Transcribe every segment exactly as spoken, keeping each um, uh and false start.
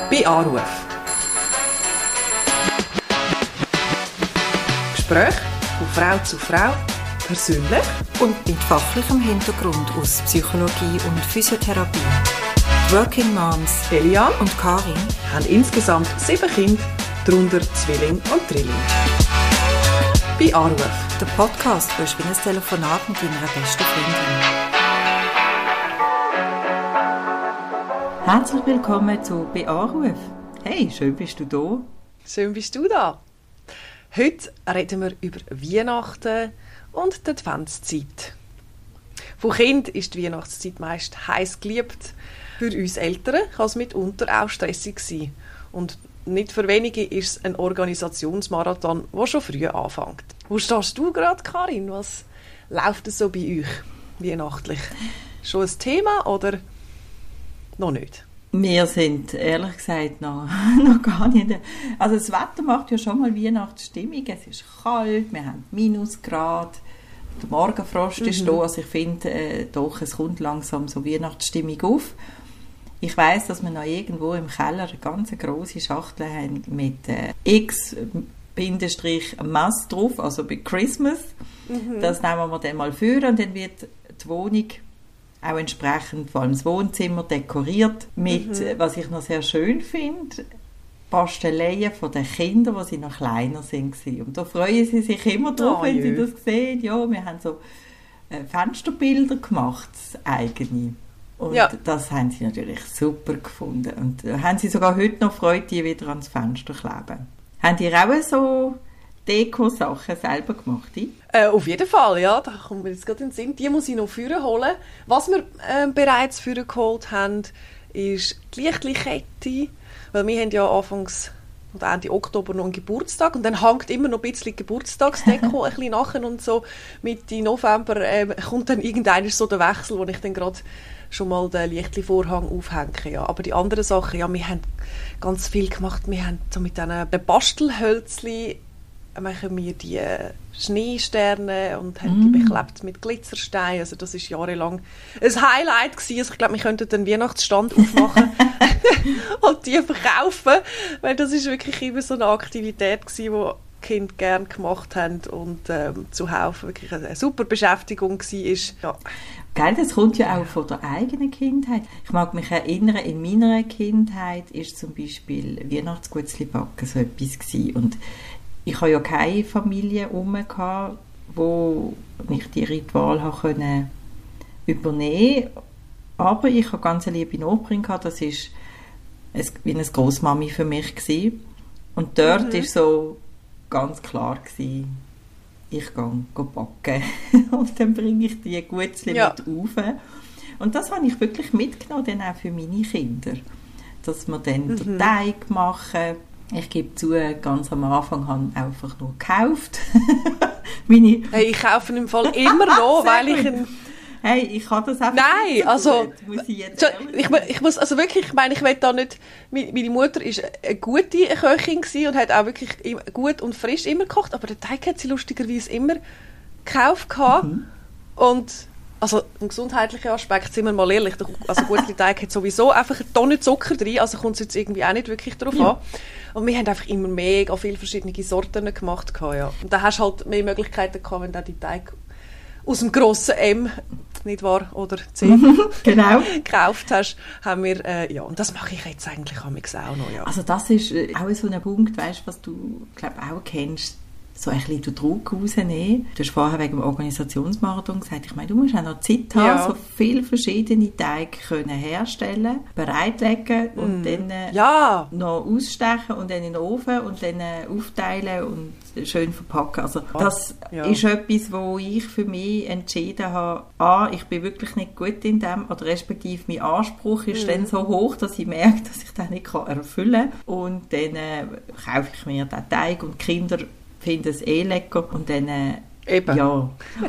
bei Anruf. Gespräch von Frau zu Frau, persönlich und mit fachlichem Hintergrund aus Psychologie und Physiotherapie. Die Working Moms Eliane und Karin haben insgesamt sieben Kinder, darunter Zwilling und Drilling. Bei Anruf. Der Podcast, wo du wie ein Telefonat mit deiner besten Freundin. Herzlich willkommen zu «Bei Anruf». Hey, schön bist du da. Schön bist du da. Heute reden wir über Weihnachten und die Adventszeit. Von Kind ist die Weihnachtszeit meist heiß geliebt. Für uns Eltern kann es mitunter auch stressig sein. Und nicht für wenige ist es ein Organisationsmarathon, der schon früh anfängt. Wo stehst du gerade, Karin? Was läuft es so bei euch weihnachtlich? Schon ein Thema oder noch nicht? Wir sind ehrlich gesagt noch, noch gar nicht. Also das Wetter macht ja schon mal Weihnachtsstimmung. Es ist kalt, wir haben Minusgrad, der Morgenfrost mhm. ist da. Also ich finde äh, doch, es kommt langsam so Weihnachtsstimmung auf. Ich weiss, dass wir noch irgendwo im Keller eine ganz grosse Schachtel haben mit äh, X-Mass drauf, also bei Christmas. Mhm. Das nehmen wir dann mal für und dann wird die Wohnung auch entsprechend, vor allem das Wohnzimmer, dekoriert mit, mhm. was ich noch sehr schön finde, Pasteleien von den Kindern, als sie noch kleiner sind. Und da freuen sie sich immer drauf, oh, wenn jö. sie das sehen. Ja, wir haben so äh, Fensterbilder gemacht, eigene. Und ja. das haben sie natürlich super gefunden. Und äh, haben sie sogar heute noch Freude, die wieder ans Fenster kleben. Haben die auch so Deko-Sachen selber gemacht? Äh, auf jeden Fall, ja. Da kommt mir jetzt gerade in den Sinn. Die muss ich noch vorne holen. Was wir äh, bereits vorne geholt haben, ist die Lichtli-Kette. Weil wir haben ja anfangs oder Ende Oktober noch einen Geburtstag und dann hängt immer noch ein bisschen Geburtstagsdeko ein bisschen nachher und so Mitte November äh, kommt dann irgendwann so der Wechsel, wo ich dann gerade schon mal den Lichtli-Vorhang aufhänge. Ja. Aber die anderen Sachen, ja, wir haben ganz viel gemacht. Wir haben so mit diesen Bastelhölzchen machen wir die Schneesterne und haben mm. die beklebt mit Glitzersteinen. Also das war jahrelang ein Highlight gewesen. Also ich glaube, wir könnten den Weihnachtsstand aufmachen und die verkaufen, weil das ist wirklich immer so eine Aktivität gewesen, die die Kinder gerne gemacht haben und ähm, zuhauf wirklich eine super Beschäftigung war. Ja. Gell, das kommt ja auch von der eigenen Kindheit. Ich mag mich erinnern, in meiner Kindheit war zum Beispiel Weihnachtsgutzli backen so etwas gewesen. Und ich hatte ja keine Familie herum, wo ich die Ritual übernehmen konnte. Aber ich hatte ganz eine liebe Nachbarin, das war ein, wie eine Grossmami für mich gewesen. Und dort war mhm. so ganz klar gewesen, ich gehe backen und dann bringe ich die Gutzli ja. mit rauf. Und das habe ich wirklich mitgenommen, dann auch für meine Kinder. Dass wir dann mhm. den Teig machen. Ich gebe zu, ganz am Anfang habe ich einfach nur gekauft. Meine hey, ich kaufe ihn im Fall immer noch, weil ich ihn... Hey, ich kann das einfach Nein, nicht so also, gut, muss ich jetzt ich, ich muss, also wirklich, ich meine, ich will da nicht, meine Mutter war eine gute Köchin gewesen und hat auch wirklich gut und frisch immer gekocht, aber den Teig hat sie lustigerweise immer gekauft gehabt. Mhm. Und, also, ein gesundheitlicher Aspekt, sind wir mal ehrlich, also guter Teig hat sowieso einfach eine Tonne Zucker drin, also kommt es jetzt irgendwie auch nicht wirklich drauf ja. an. Und wir haben einfach immer mega viele verschiedene Sorten gemacht gehabt, ja. Und da hast du halt mehr Möglichkeiten gehabt, wenn du die Teig aus dem grossen M, nicht wahr, oder C, genau. gekauft hast, haben wir, äh, ja, und das mache ich jetzt eigentlich auch noch, ja. Also das ist äh, auch so ein Punkt, weißt, was du, glaube auch kennst, so ein bisschen den Druck rausnehmen. Du hast vorher wegen dem Organisationsmarathon gesagt, ich meine, du musst auch noch Zeit haben, ja. so viele verschiedene Teige können herstellen, bereitlegen und mm. dann äh, ja. noch ausstechen und dann in den Ofen und dann äh, aufteilen und schön verpacken. Also das ja. ist etwas, wo ich für mich entschieden habe, ah, ich bin wirklich nicht gut in dem, oder respektive mein Anspruch ist mm. dann so hoch, dass ich merke, dass ich das nicht erfüllen kann. Und dann äh, kaufe ich mir den Teig und die Kinder finden es eh lecker und dann äh, Eben. ja und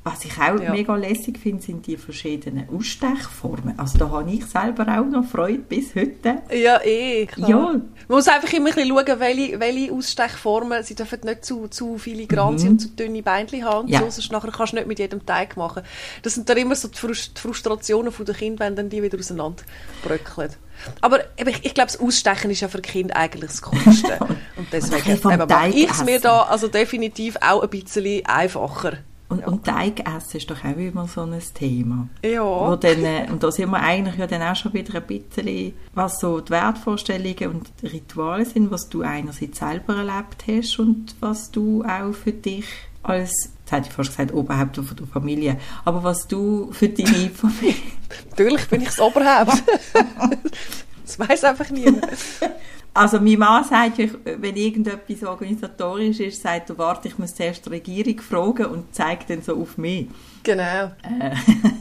Was ich auch ja. mega lässig finde, sind die verschiedenen Ausstechformen. Also da habe ich selber auch noch Freude bis heute. Ja, eh, klar. Ja. Man muss einfach immer ein bisschen schauen, welche, welche Ausstechformen, sie dürfen nicht zu, zu filigran mhm. sein und zu dünne Beinchen haben und ja. so, sonst nachher kannst du nicht mit jedem Teig machen. Das sind dann immer so die Frustrationen der Kinder, wenn dann die wieder auseinanderbröckeln. Aber ich, ich glaube, das Ausstechen ist ja für Kinder eigentlich das Coolste. Und deswegen mache ich es mir da also definitiv auch ein bisschen einfacher. Und, ja. und Teigessen ist doch auch immer so ein Thema. Ja. Wo dann, äh, und da sind wir eigentlich ja dann auch schon wieder ein bisschen, was so die Wertvorstellungen und die Rituale sind, was du einerseits selber erlebt hast und was du auch für dich als, jetzt hätte ich fast gesagt, Oberhaupt von der Familie, aber was du für deine Familie... Natürlich bin ich das Oberhaupt. Das weiss einfach niemand. Also mein Mann sagt, wenn irgendetwas organisatorisch ist, sagt er, warte, ich muss zuerst die Regierung fragen und zeigt dann so auf mich. Genau. Äh.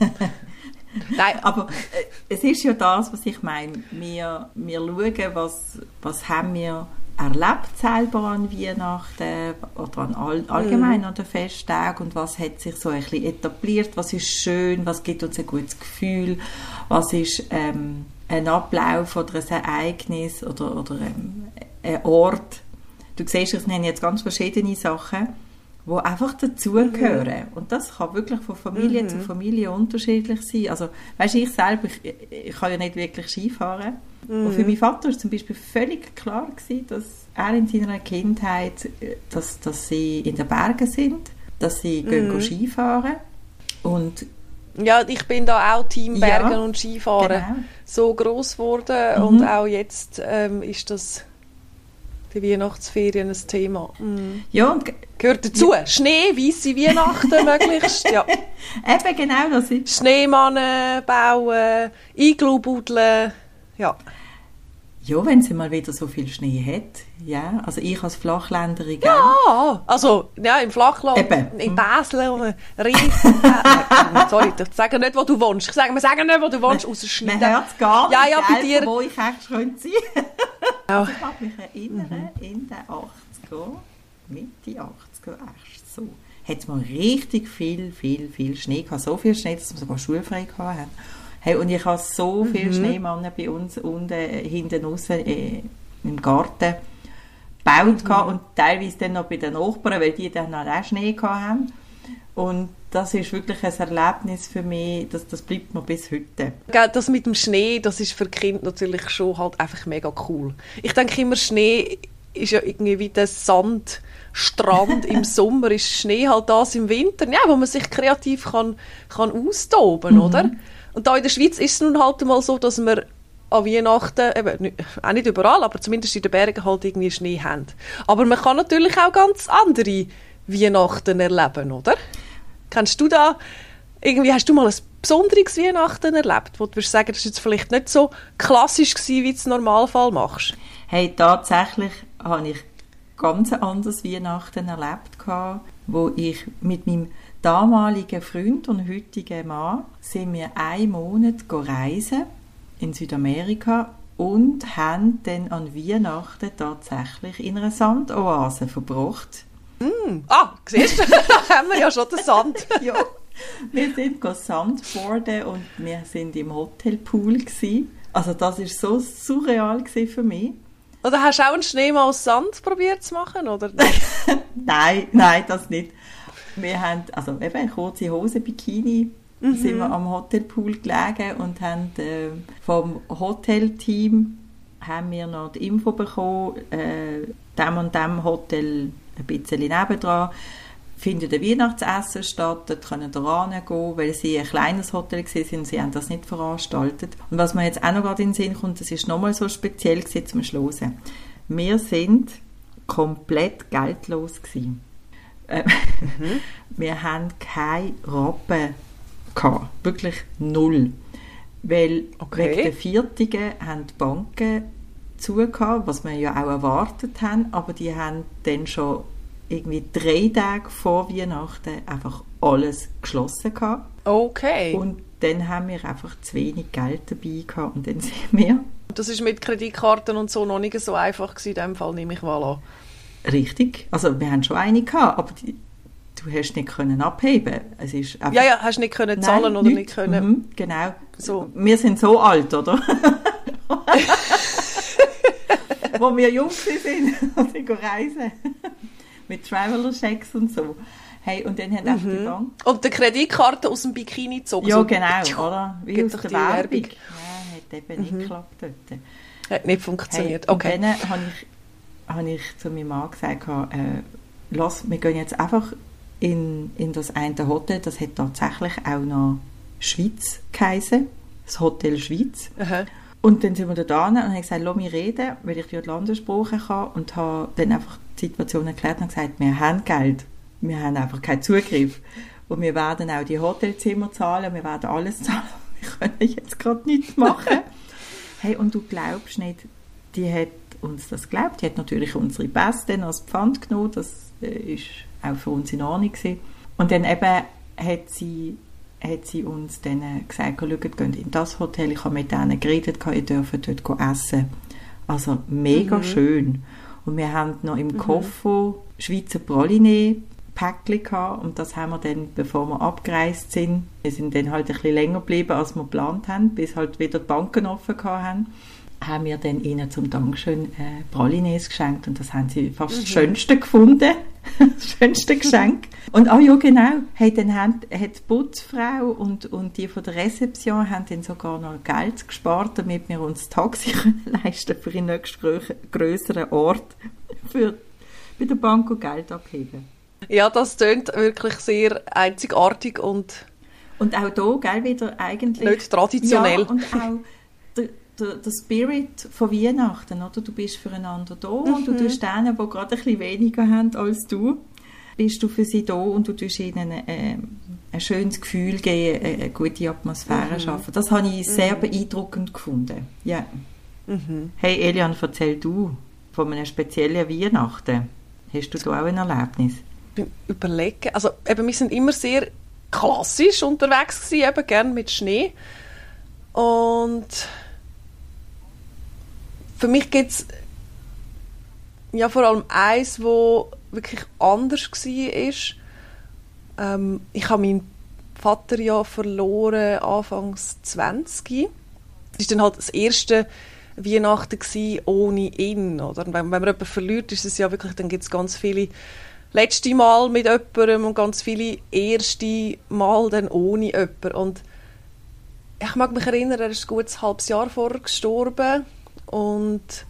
Nein, aber äh, es ist ja das, was ich meine. Wir, wir schauen, was, was haben wir erlebt selber an Weihnachten oder an all, allgemein mm. an den Festtagen und was hat sich so ein bisschen etabliert, was ist schön, was gibt uns ein gutes Gefühl, was ist... Ähm, ein Ablauf oder ein Ereignis oder, oder ein, ein Ort. Du siehst, es sind jetzt ganz verschiedene Sachen, die einfach dazugehören. Mhm. Und das kann wirklich von Familie mhm. zu Familie unterschiedlich sein. Also, weißt, ich selber, ich, ich kann ja nicht wirklich Skifahren. Mhm. Und für meinen Vater war zum Beispiel völlig klar gewesen, dass er in seiner Kindheit, dass, dass sie in den Bergen sind, dass sie mhm. gehen Skifahren. Und ja, ich bin da auch Team Bergen ja, und Skifahren genau. so gross geworden mhm. und auch jetzt ähm, ist das die Weihnachtsferien ein Thema. Mhm. Ja, und gehört dazu. Ja. Schnee, weisse Weihnachten möglichst. Ja. Eben genau das ist. Schneemannen bauen, Iglu buddeln. Ja. Ja, wenn sie mal wieder so viel Schnee hat. Ja, also ich als Flachländerin. Ja, also ja, im Flachland, Eben. in Basel, riesen. äh, sorry, ich sage nicht, wo du wohnst. Ich sage, wir sagen nicht, wo du wohnst, außer Schnee. Man hört es gar nicht, ja, ja, bei dir. Wo ich eigentlich könnte sein. Ja. Also ich kann mich erinnern, mhm. in den achtziger, Mitte achtziger, echt so, hat es mal richtig viel, viel, viel Schnee gehabt. So viel Schnee, dass wir sogar schulfrei hatten. Hey, und ich habe so viele mhm. Schneemannen bei uns unten, hinten raus, äh, im Garten gebaut mhm. und teilweise dann noch bei den Nachbarn, weil die dann auch Schnee hatten. Und das ist wirklich ein Erlebnis für mich, das, das bleibt mir bis heute. Das mit dem Schnee, das ist für Kinder natürlich schon halt einfach mega cool. Ich denke immer, Schnee ist ja irgendwie wie der Sandstrand im Sommer, ist Schnee halt das im Winter, ja, wo man sich kreativ kann, kann austoben, mhm. oder? Und da in der Schweiz ist es nun halt mal so, dass wir an Weihnachten, eben, nicht, auch nicht überall, aber zumindest in den Bergen halt irgendwie Schnee haben. Aber man kann natürlich auch ganz andere Weihnachten erleben, oder? Kennst du da, irgendwie hast du mal ein besonderes Weihnachten erlebt, wo du würdest sagen, das ist jetzt vielleicht nicht so klassisch gewesen, wie du es im Normalfall machst? Hey, tatsächlich habe ich ganz ein anderes Weihnachten erlebt, wo ich mit meinem damaligen Freund und heutigen Mann sind wir einen Monat reisen in Südamerika und haben dann an Weihnachten tatsächlich in einer Sandoase verbracht. Mm. Ah, siehst du, da haben wir ja schon den Sand. Ja, wir sind Sandboarden und wir sind im Hotelpool gewesen. Also das war so surreal für mich. Oder hast du auch einen Schneemann aus Sand probiert zu machen, oder? Nein, nein, das nicht. Wir haben, also eben, kurze Hose, Bikini, mhm. sind wir am Hotelpool gelegen und haben äh, vom Hotelteam haben wir noch die Info bekommen, äh, dem und dem Hotel ein bisschen nebendran findet ein Weihnachtsessen statt, dort können wir hingehen, weil sie ein kleines Hotel waren, sie haben das nicht veranstaltet. Und was mir jetzt auch noch gerade in den Sinn kommt, das ist nochmal so speziell zum Schluss. Wir sind komplett geldlos gewesen. Äh, mhm. Wir hatten keine Rappen gehabt. Wirklich null. Weil okay. wegen der Viertigen haben die Banken zugehabt, was wir ja auch erwartet haben, aber die haben dann schon irgendwie drei Tage vor Weihnachten einfach alles geschlossen gehabt. Okay. Und dann haben wir einfach zu wenig Geld dabei gehabt und dann sind wir... Das ist mit Kreditkarten und so noch nicht so einfach gewesen, in dem Fall nehme ich mal an. Richtig. Also wir haben schon eine gehabt, aber die, du du hast nicht können abheben. Es ist einfach, ja, ja, hast nicht können zahlen nein, oder nicht, nicht können. Mhm, genau. So. Wir sind so alt, oder? Wo wir jung sind und ich reisen. Mit Traveler-Checks und so. Hey, und dann hat auch Mhm. die Bank... Und die Kreditkarte aus dem Bikini gezogen. Ja, so, genau, tschuh, oder? Wie gibt aus doch der die Werbung. Werbung. Ja, hat eben nicht geklappt dort. Hat nicht funktioniert. Hey, Okay. und dann habe ich, habe ich zu meinem Mann gesagt, äh, lass, wir gehen jetzt einfach in, in das eine Hotel, das hat tatsächlich auch noch Schweiz geheißen, das Hotel Schweiz. Aha. Und dann sind wir da dran und habe gesagt, lass mich reden, weil ich die Landessprache kann, und habe dann einfach die Situation erklärt und gesagt, wir haben Geld, wir haben einfach keinen Zugriff. Und wir werden auch die Hotelzimmer zahlen, wir werden alles zahlen, wir können jetzt gerade nichts machen. Hey, und du glaubst nicht, die hat uns das geglaubt, die hat natürlich unsere Pässe dann als Pfand genommen, das äh, ist auch für uns in Ordnung gewesen. Und dann eben hat sie, hat sie uns dann gesagt, schaut, geht in das Hotel, ich habe mit denen geredet, ihr dürft dort essen. Also mega mhm. schön. Und wir haben noch im mhm. Koffer Schweizer Praline-Päckchen gehabt, und das haben wir dann, bevor wir abgereist sind, wir sind dann halt ein bisschen länger geblieben, als wir geplant haben, bis halt wieder die Banken offen haben, haben wir dann ihnen zum Dankeschön äh, Pralines geschenkt, und das haben sie fast mhm. das Schönste gefunden. Das schönste Geschenk. Und ah ja, genau, hey, dann haben, hat die Putzfrau und, und die von der Rezeption haben dann sogar noch Geld gespart, damit wir uns das Taxi können leisten für den nächsten grösseren Ort, für bei der Bank und Geld abheben. Ja, das klingt wirklich sehr einzigartig und und auch hier, gell, wieder eigentlich nicht traditionell. Ja, und auch der, der, der Spirit von Weihnachten, oder? Du bist füreinander da mhm. und du tust denen, die gerade ein bisschen weniger haben als du, bist du für sie da und du tust ihnen äh, ein schönes Gefühl geben, eine gute Atmosphäre mhm. schaffen. Das habe ich sehr mhm. beeindruckend gefunden. Ja. Mhm. Hey Elian, erzähl du von einem speziellen Weihnachten. Hast du da auch ein Erlebnis? Ich bin überlegen. Also, eben, wir sind immer sehr klassisch unterwegs gewesen, eben gerne mit Schnee. Und für mich gibt es ja vor allem eins, wo wirklich anders war. Ähm, ich habe meinen Vater ja verloren Anfangs zwanzig. Das war dann halt das erste Weihnachten gewesen, ohne ihn. Oder? Wenn, wenn man jemanden verliert, ist es ja wirklich, dann gibt es ganz viele letzte Mal mit jemandem und ganz viele erste Mal dann ohne jemanden. Und ich mag mich erinnern, er ist gut ein halbes Jahr vorher gestorben. Und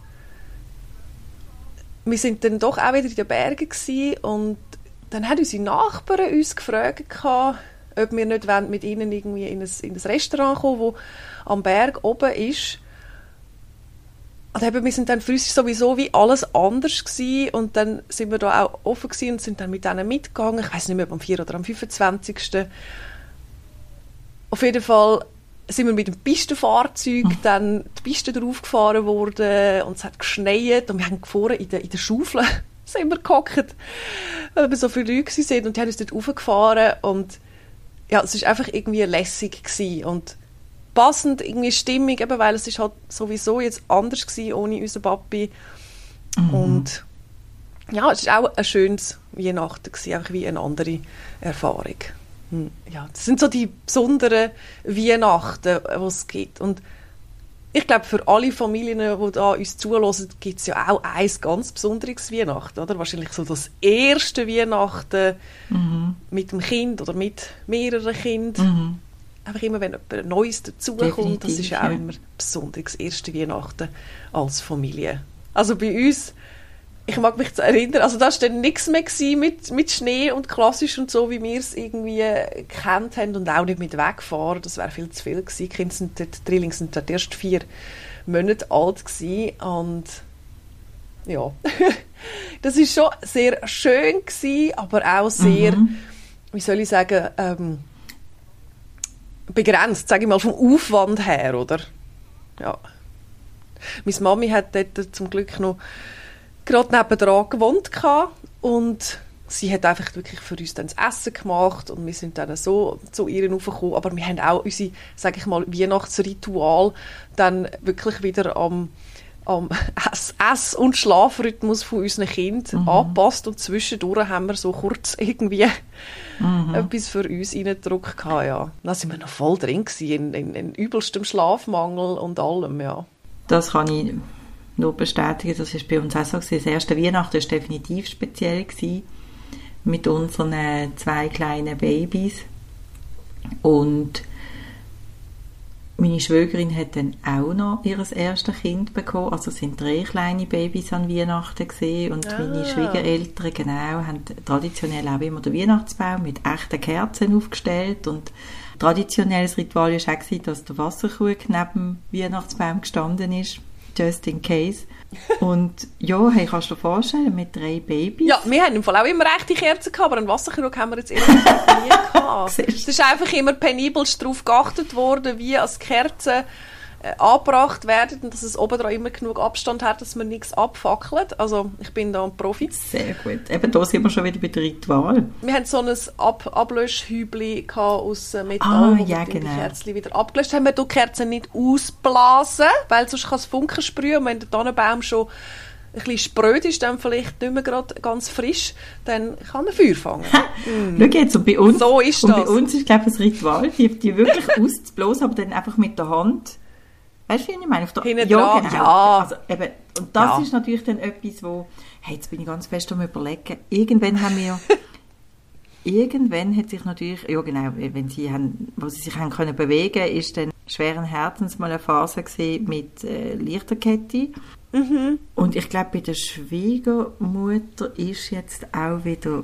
wir sind dann doch auch wieder in den Bergen gewesen. Und dann haben unsere Nachbarn uns gefragt, ob wir nicht mit ihnen irgendwie in ein, in ein Restaurant kommen, das am Berg oben ist. Und eben, wir sind dann für uns sowieso wie alles anders gewesen. Und dann sind wir da auch offen gewesen und sind dann mit denen mitgegangen. Ich weiss nicht mehr, ob am vierten oder am fünfundzwanzigsten Auf jeden Fall sind wir mit dem Pistenfahrzeug mhm. dann die Piste draufgefahren worden und es hat geschneit und wir haben gefahren in der, in der Schaufel sind wir gehockt, weil wir so viele Leute waren und die haben uns dort raufgefahren und ja, es war einfach irgendwie lässig gewesen und passend irgendwie Stimmung, eben weil es ist halt sowieso jetzt anders gewesen ohne unseren Papi mhm. und ja, es war auch ein schönes Weihnachten gewesen, einfach wie eine andere Erfahrung. Ja, das sind so die besonderen Weihnachten, die es gibt. Und ich glaube, für alle Familien, die da uns zuhören, gibt es ja auch ein ganz besonderes Weihnachten. Oder? Wahrscheinlich so das erste Weihnachten mhm. mit dem Kind oder mit mehreren Kindern. Mhm. Einfach immer, wenn etwas Neues dazukommt, das ist ja auch ja. immer besonders, das erste Weihnachten als Familie. Also bei uns, ich mag mich erinnern, also da war dann nichts mehr mit, mit Schnee und klassisch und so, wie wir es irgendwie gekannt haben und auch nicht mit Wegfahren, das wäre viel zu viel gewesen. Die Kinder sind dort, die Drillinge sind dort erst vier Monate alt gewesen und ja, das war schon sehr schön gewesen, aber auch sehr, mhm. wie soll ich sagen, ähm, begrenzt, sage ich mal, vom Aufwand her, oder? Ja. Meine Mami hat dort zum Glück noch gerade nebendran gewohnt und sie hat einfach wirklich für uns dann das Essen gemacht und wir sind dann so zu ihr raufgekommen, aber wir haben auch unser, sage ich mal, Weihnachtsritual dann wirklich wieder am am Ess-, Ess- und Schlafrhythmus von unseren Kindern mhm. angepasst und zwischendurch haben wir so kurz irgendwie mhm. etwas für uns reingedrückt. Ja. Da waren wir noch voll drin, in, in, in übelstem Schlafmangel und allem. Ja. Das kann ich nur bestätigen, das war bei uns auch so. Das erste Weihnachten war definitiv speziell mit unseren zwei kleinen Babys. Und meine Schwägerin hat dann auch noch ihr erstes Kind bekommen. Also es sind drei kleine Babys an Weihnachten gewesen. Und ah. meine Schwiegereltern, genau, haben traditionell auch immer den Weihnachtsbaum mit echten Kerzen aufgestellt. Und traditionelles Ritual war auch, dass der Wasserkrug neben dem Weihnachtsbaum gestanden ist. Just in case. Und ja, hey, kannst du dir vorstellen, mit drei Babys. Ja, wir haben im Fall auch immer echte Kerzen gehabt, aber einen Wasserkrug haben wir jetzt irgendwie nie gehabt. Es ist einfach immer penibelst darauf geachtet worden, wie als Kerzen äh, angebracht werden und dass es oben dran immer genug Abstand hat, dass man nichts abfackelt. Also ich bin da ein Profi. Sehr gut. Eben da sind wir schon wieder bei dem Ritual. Wir hatten so ein Ab- Ablöschhübli aus Metall, ah, ja, wo genau. die Kerzen wieder abgelöscht haben. Wir die Kerzen nicht ausblasen, weil sonst kann es Funken sprühen. Und wenn der Tannenbaum schon ein bisschen spröd ist, dann vielleicht nicht mehr gerade ganz frisch, dann kann er Feuer fangen. mm. Schau jetzt, und bei uns, so ist und das. Bei uns ist, glaube ich, ein Ritual, die, die wirklich auszublasen, aber dann einfach mit der Hand. Weißt du, wie ich meine? Auf der, Hinten ja, dran, genau. ja. Also, eben, und das ja. ist natürlich dann etwas, wo, hey, jetzt bin ich ganz fest am Überlegen, irgendwann haben wir, irgendwann hat sich natürlich, ja genau, wenn sie haben, wo sie sich haben können bewegen, ist dann schweren Herzens mal eine Phase gewesen mit äh, Lichterkette. Mhm. Und ich glaube, bei der Schwiegermutter ist jetzt auch wieder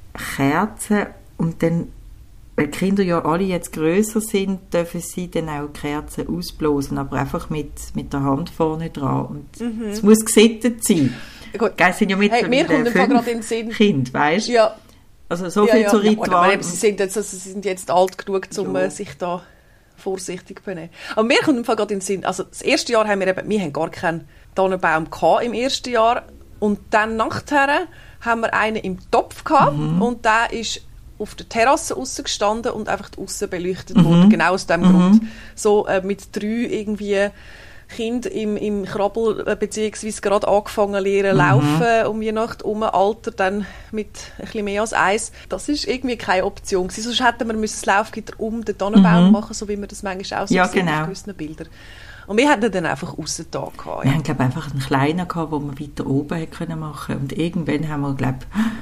Kerzen und dann, weil die Kinder ja alle jetzt grösser sind, dürfen sie dann auch Kerzen ausblasen, aber einfach mit, mit der Hand vorne dran. Und mhm. es muss gesittet sein. Gut. Geil, sind ja mittlerweile hey, mir kommt fünf gerade in den Sinn. Kind, weißt du? Ja. Also so ja, viel ja. zu Ritual. Ja, sie, sind jetzt, also sie sind jetzt alt genug, um ja. sich da vorsichtig zu benehmen. Aber mir kommt im Fall gerade in den Sinn, also das erste Jahr haben wir eben, wir haben gar keinen Tannenbaum gehabt im ersten Jahr und dann nachher haben wir einen im Topf gehabt mhm. und der ist auf der Terrasse aussen gestanden und einfach aussen beleuchtet mhm. wurde, genau aus dem mhm. Grund. So äh, mit drei irgendwie Kinder im, im Krabbel, äh, beziehungsweise gerade angefangen lernen mhm. laufen, um Weihnachten um Alter, dann mit ein bisschen mehr als eins. Das ist irgendwie keine Option gewesen. Sonst hätten wir müssen das Laufgitter um den Tannenbaum mhm. machen, so wie man das manchmal auch so ja, sieht genau. auf gewissen Bildern. Und wir hatten dann einfach aussen da gehabt. Wir ja. haben, glaube ich, einfach einen kleinen gehabt, den wir weiter oben hätten machen können. Und irgendwann haben wir, glaube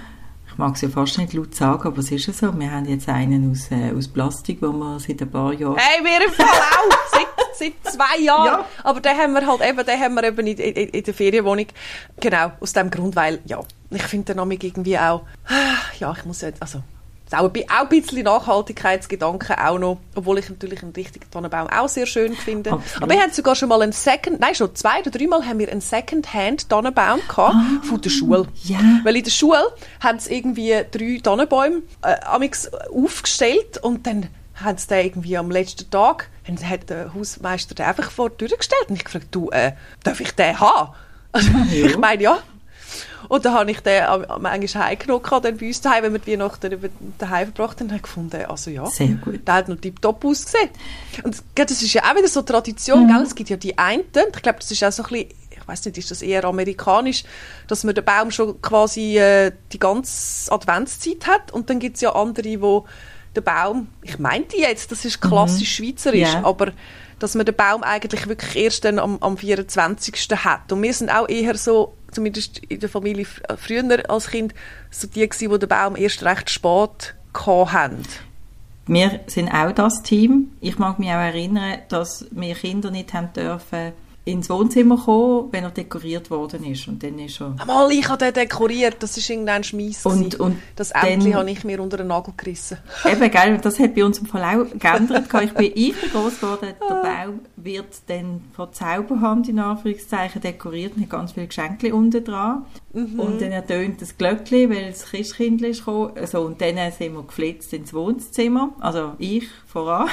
ich mag es ja fast nicht laut sagen, aber es ist ja so. Wir haben jetzt einen aus, äh, aus Plastik, wo wir seit ein paar Jahren... Hey, wir im Fall auch! seit, seit zwei Jahren! Ja. Aber den haben wir halt eben, den haben wir eben in, in, in der Ferienwohnung. Genau, aus dem Grund, weil, ja, ich finde den Namen irgendwie auch... Ja, ich muss jetzt... Also, auch ein, auch ein bisschen Nachhaltigkeitsgedanken auch noch, obwohl ich natürlich einen richtigen Tannenbaum auch sehr schön finde. Absolut. Aber wir haben sogar schon mal einen Second, nein, schon zwei oder dreimal haben wir einen Second-Hand-Tannenbaum gehabt ah, von der Schule. Yeah. Weil in der Schule haben sie irgendwie drei Tannenbäume äh, amix aufgestellt und dann haben sie den irgendwie am letzten Tag, hat der Hausmeister den einfach vor die Tür gestellt und ich gefragt, du, äh, darf ich den haben? Also, ja. Ich meine, ja. Und dann habe ich den manchmal heimgenommen, dann bei uns daheim, wenn wir die Weihnachten daheim verbracht haben, habe ich gefunden, also ja, sehr gut. Der hat noch tiptop ausgesehen. Und das ist ja auch wieder so Tradition, mhm. gell? Es gibt ja die einen, ich glaube, das ist auch so ein bisschen, ich weiss nicht, ist das eher amerikanisch, dass man den Baum schon quasi äh, die ganze Adventszeit hat und dann gibt es ja andere, wo der Baum, ich meinte jetzt, das ist klassisch mhm. schweizerisch, yeah. aber dass man den Baum eigentlich wirklich erst dann am, am vierundzwanzigsten hat. Und wir sind auch eher so, zumindest in der Familie früher als Kind, so die gewesen, die den Baum erst recht spät hatten. Wir sind auch das Team. Ich mag mich auch erinnern, dass wir Kinder nicht haben dürfen ins Wohnzimmer kommen, wenn er dekoriert worden ist. Und dann ist er... Mal, ich habe den dekoriert, das war irgendein Schmeiss. Und, und das Ämtli habe ich mir unter den Nagel gerissen. Eben, gell, das hat bei uns im Fall auch geändert. Ich bin einfach groß geworden, der Baum wird dann von Zauberhand in Anführungszeichen dekoriert und hat ganz viele Geschenke unten dran. Mhm. Und dann ertönt das Glöckchen, weil das Christkindl ist gekommen. Also, und dann sind wir geflitzt ins Wohnzimmer, also ich voran.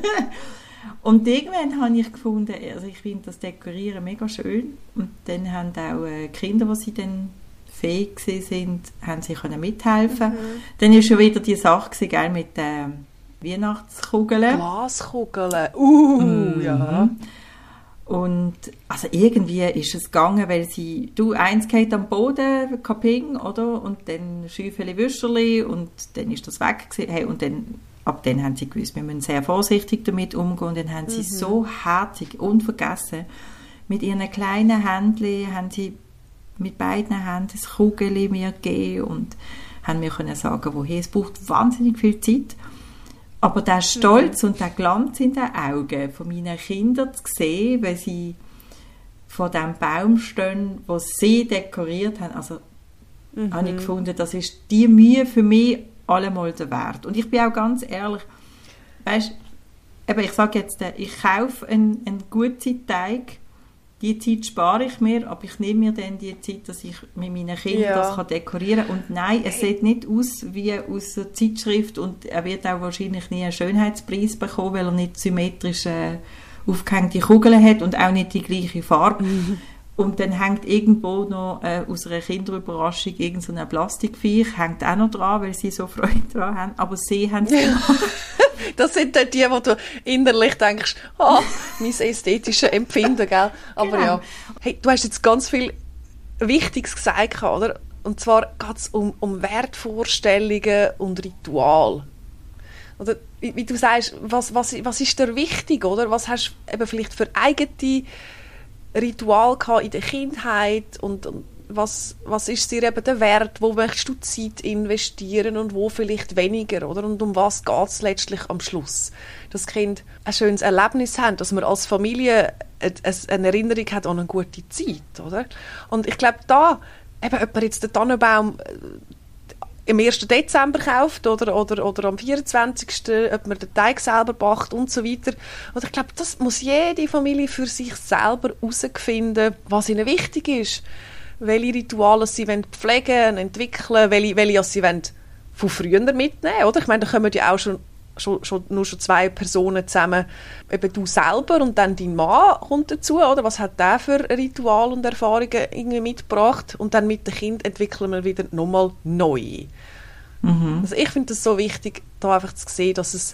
Und irgendwann habe ich gefunden, also ich finde das Dekorieren mega schön. Und dann haben auch äh, Kinder, die sie dann fähig sind, haben sie können mithelfen. Mhm. Dann war schon wieder die Sache gewesen, gell, mit den äh, Weihnachtskugeln. Glaskugeln, uh, mhm. ja. Und also irgendwie ist es gegangen, weil sie, du, eins geht am Boden, Kaping, oder? Und dann Schäufele Würsterli und dann ist das weg gewesen. Hey, und dann, ab dann haben sie gewusst, wir müssen sehr vorsichtig damit umgehen. Und dann haben mhm. sie so herzig, unvergessen, mit ihren kleinen Händchen haben sie mit beiden Händen das Kugeli mir gegeben und haben mir können sagen, woher. Es braucht wahnsinnig viel Zeit. Aber der Stolz mhm. und der Glanz in den Augen von meinen Kindern zu sehen, wenn sie vor diesem Baum stehen, den sie dekoriert haben, also mhm. habe ich gefunden, das ist die Mühe für mich allemal der Wert. Und ich bin auch ganz ehrlich, weißt, eben, ich sage jetzt, ich kaufe einen, einen Gutzeitteig, die Zeit spare ich mir, aber ich nehme mir dann die Zeit, dass ich mit meinen Kindern ja. das kann dekorieren kann. Und nein, es sieht nicht aus wie aus einer Zeitschrift und er wird auch wahrscheinlich nie einen Schönheitspreis bekommen, weil er nicht symmetrisch äh, aufgehängte Kugeln hat und auch nicht die gleiche Farbe. Mhm. Und dann hängt irgendwo noch äh, aus einer Kinderüberraschung irgend so ein Plastikviech, hängt auch noch dran, weil sie so Freude daran haben. Aber sie haben es gemacht. Das sind dann die, wo du innerlich denkst, oh, mein ästhetisches Empfinden, gell? Aber genau. ja. Hey, du hast jetzt ganz viel Wichtiges gesagt, oder? Und zwar geht es um, um Wertvorstellungen und Ritual. Oder wie, wie du sagst, was, was, was ist dir wichtig, oder? Was hast du eben vielleicht für eigene Ritual in der Kindheit und, und was, was ist dir eben der Wert, wo möchtest du Zeit investieren und wo vielleicht weniger, oder? Und um was geht es letztlich am Schluss? Dass das Kind ein schönes Erlebnis hat, dass man als Familie eine Erinnerung hat an eine gute Zeit, oder? Und ich glaube, da, eben, ob man jetzt den Tannenbaum im ersten Dezember kauft oder, oder, oder am vierundzwanzigsten ob man den Teig selber backt und so weiter. Und ich glaube, das muss jede Familie für sich selber herausfinden, was ihnen wichtig ist. Welche Rituale sie pflegen, entwickeln, welche, welche sie von früher mitnehmen wollen. Ich meine, da kommen ja auch schon, schon, schon, nur schon zwei Personen zusammen. Eben du selber und dann dein Mann kommt dazu. Oder? Was hat der für Rituale und Erfahrungen irgendwie mitgebracht? Und dann mit dem Kind entwickeln wir wieder nochmal neu. Mhm. Also ich finde es so wichtig, da einfach zu sehen, dass es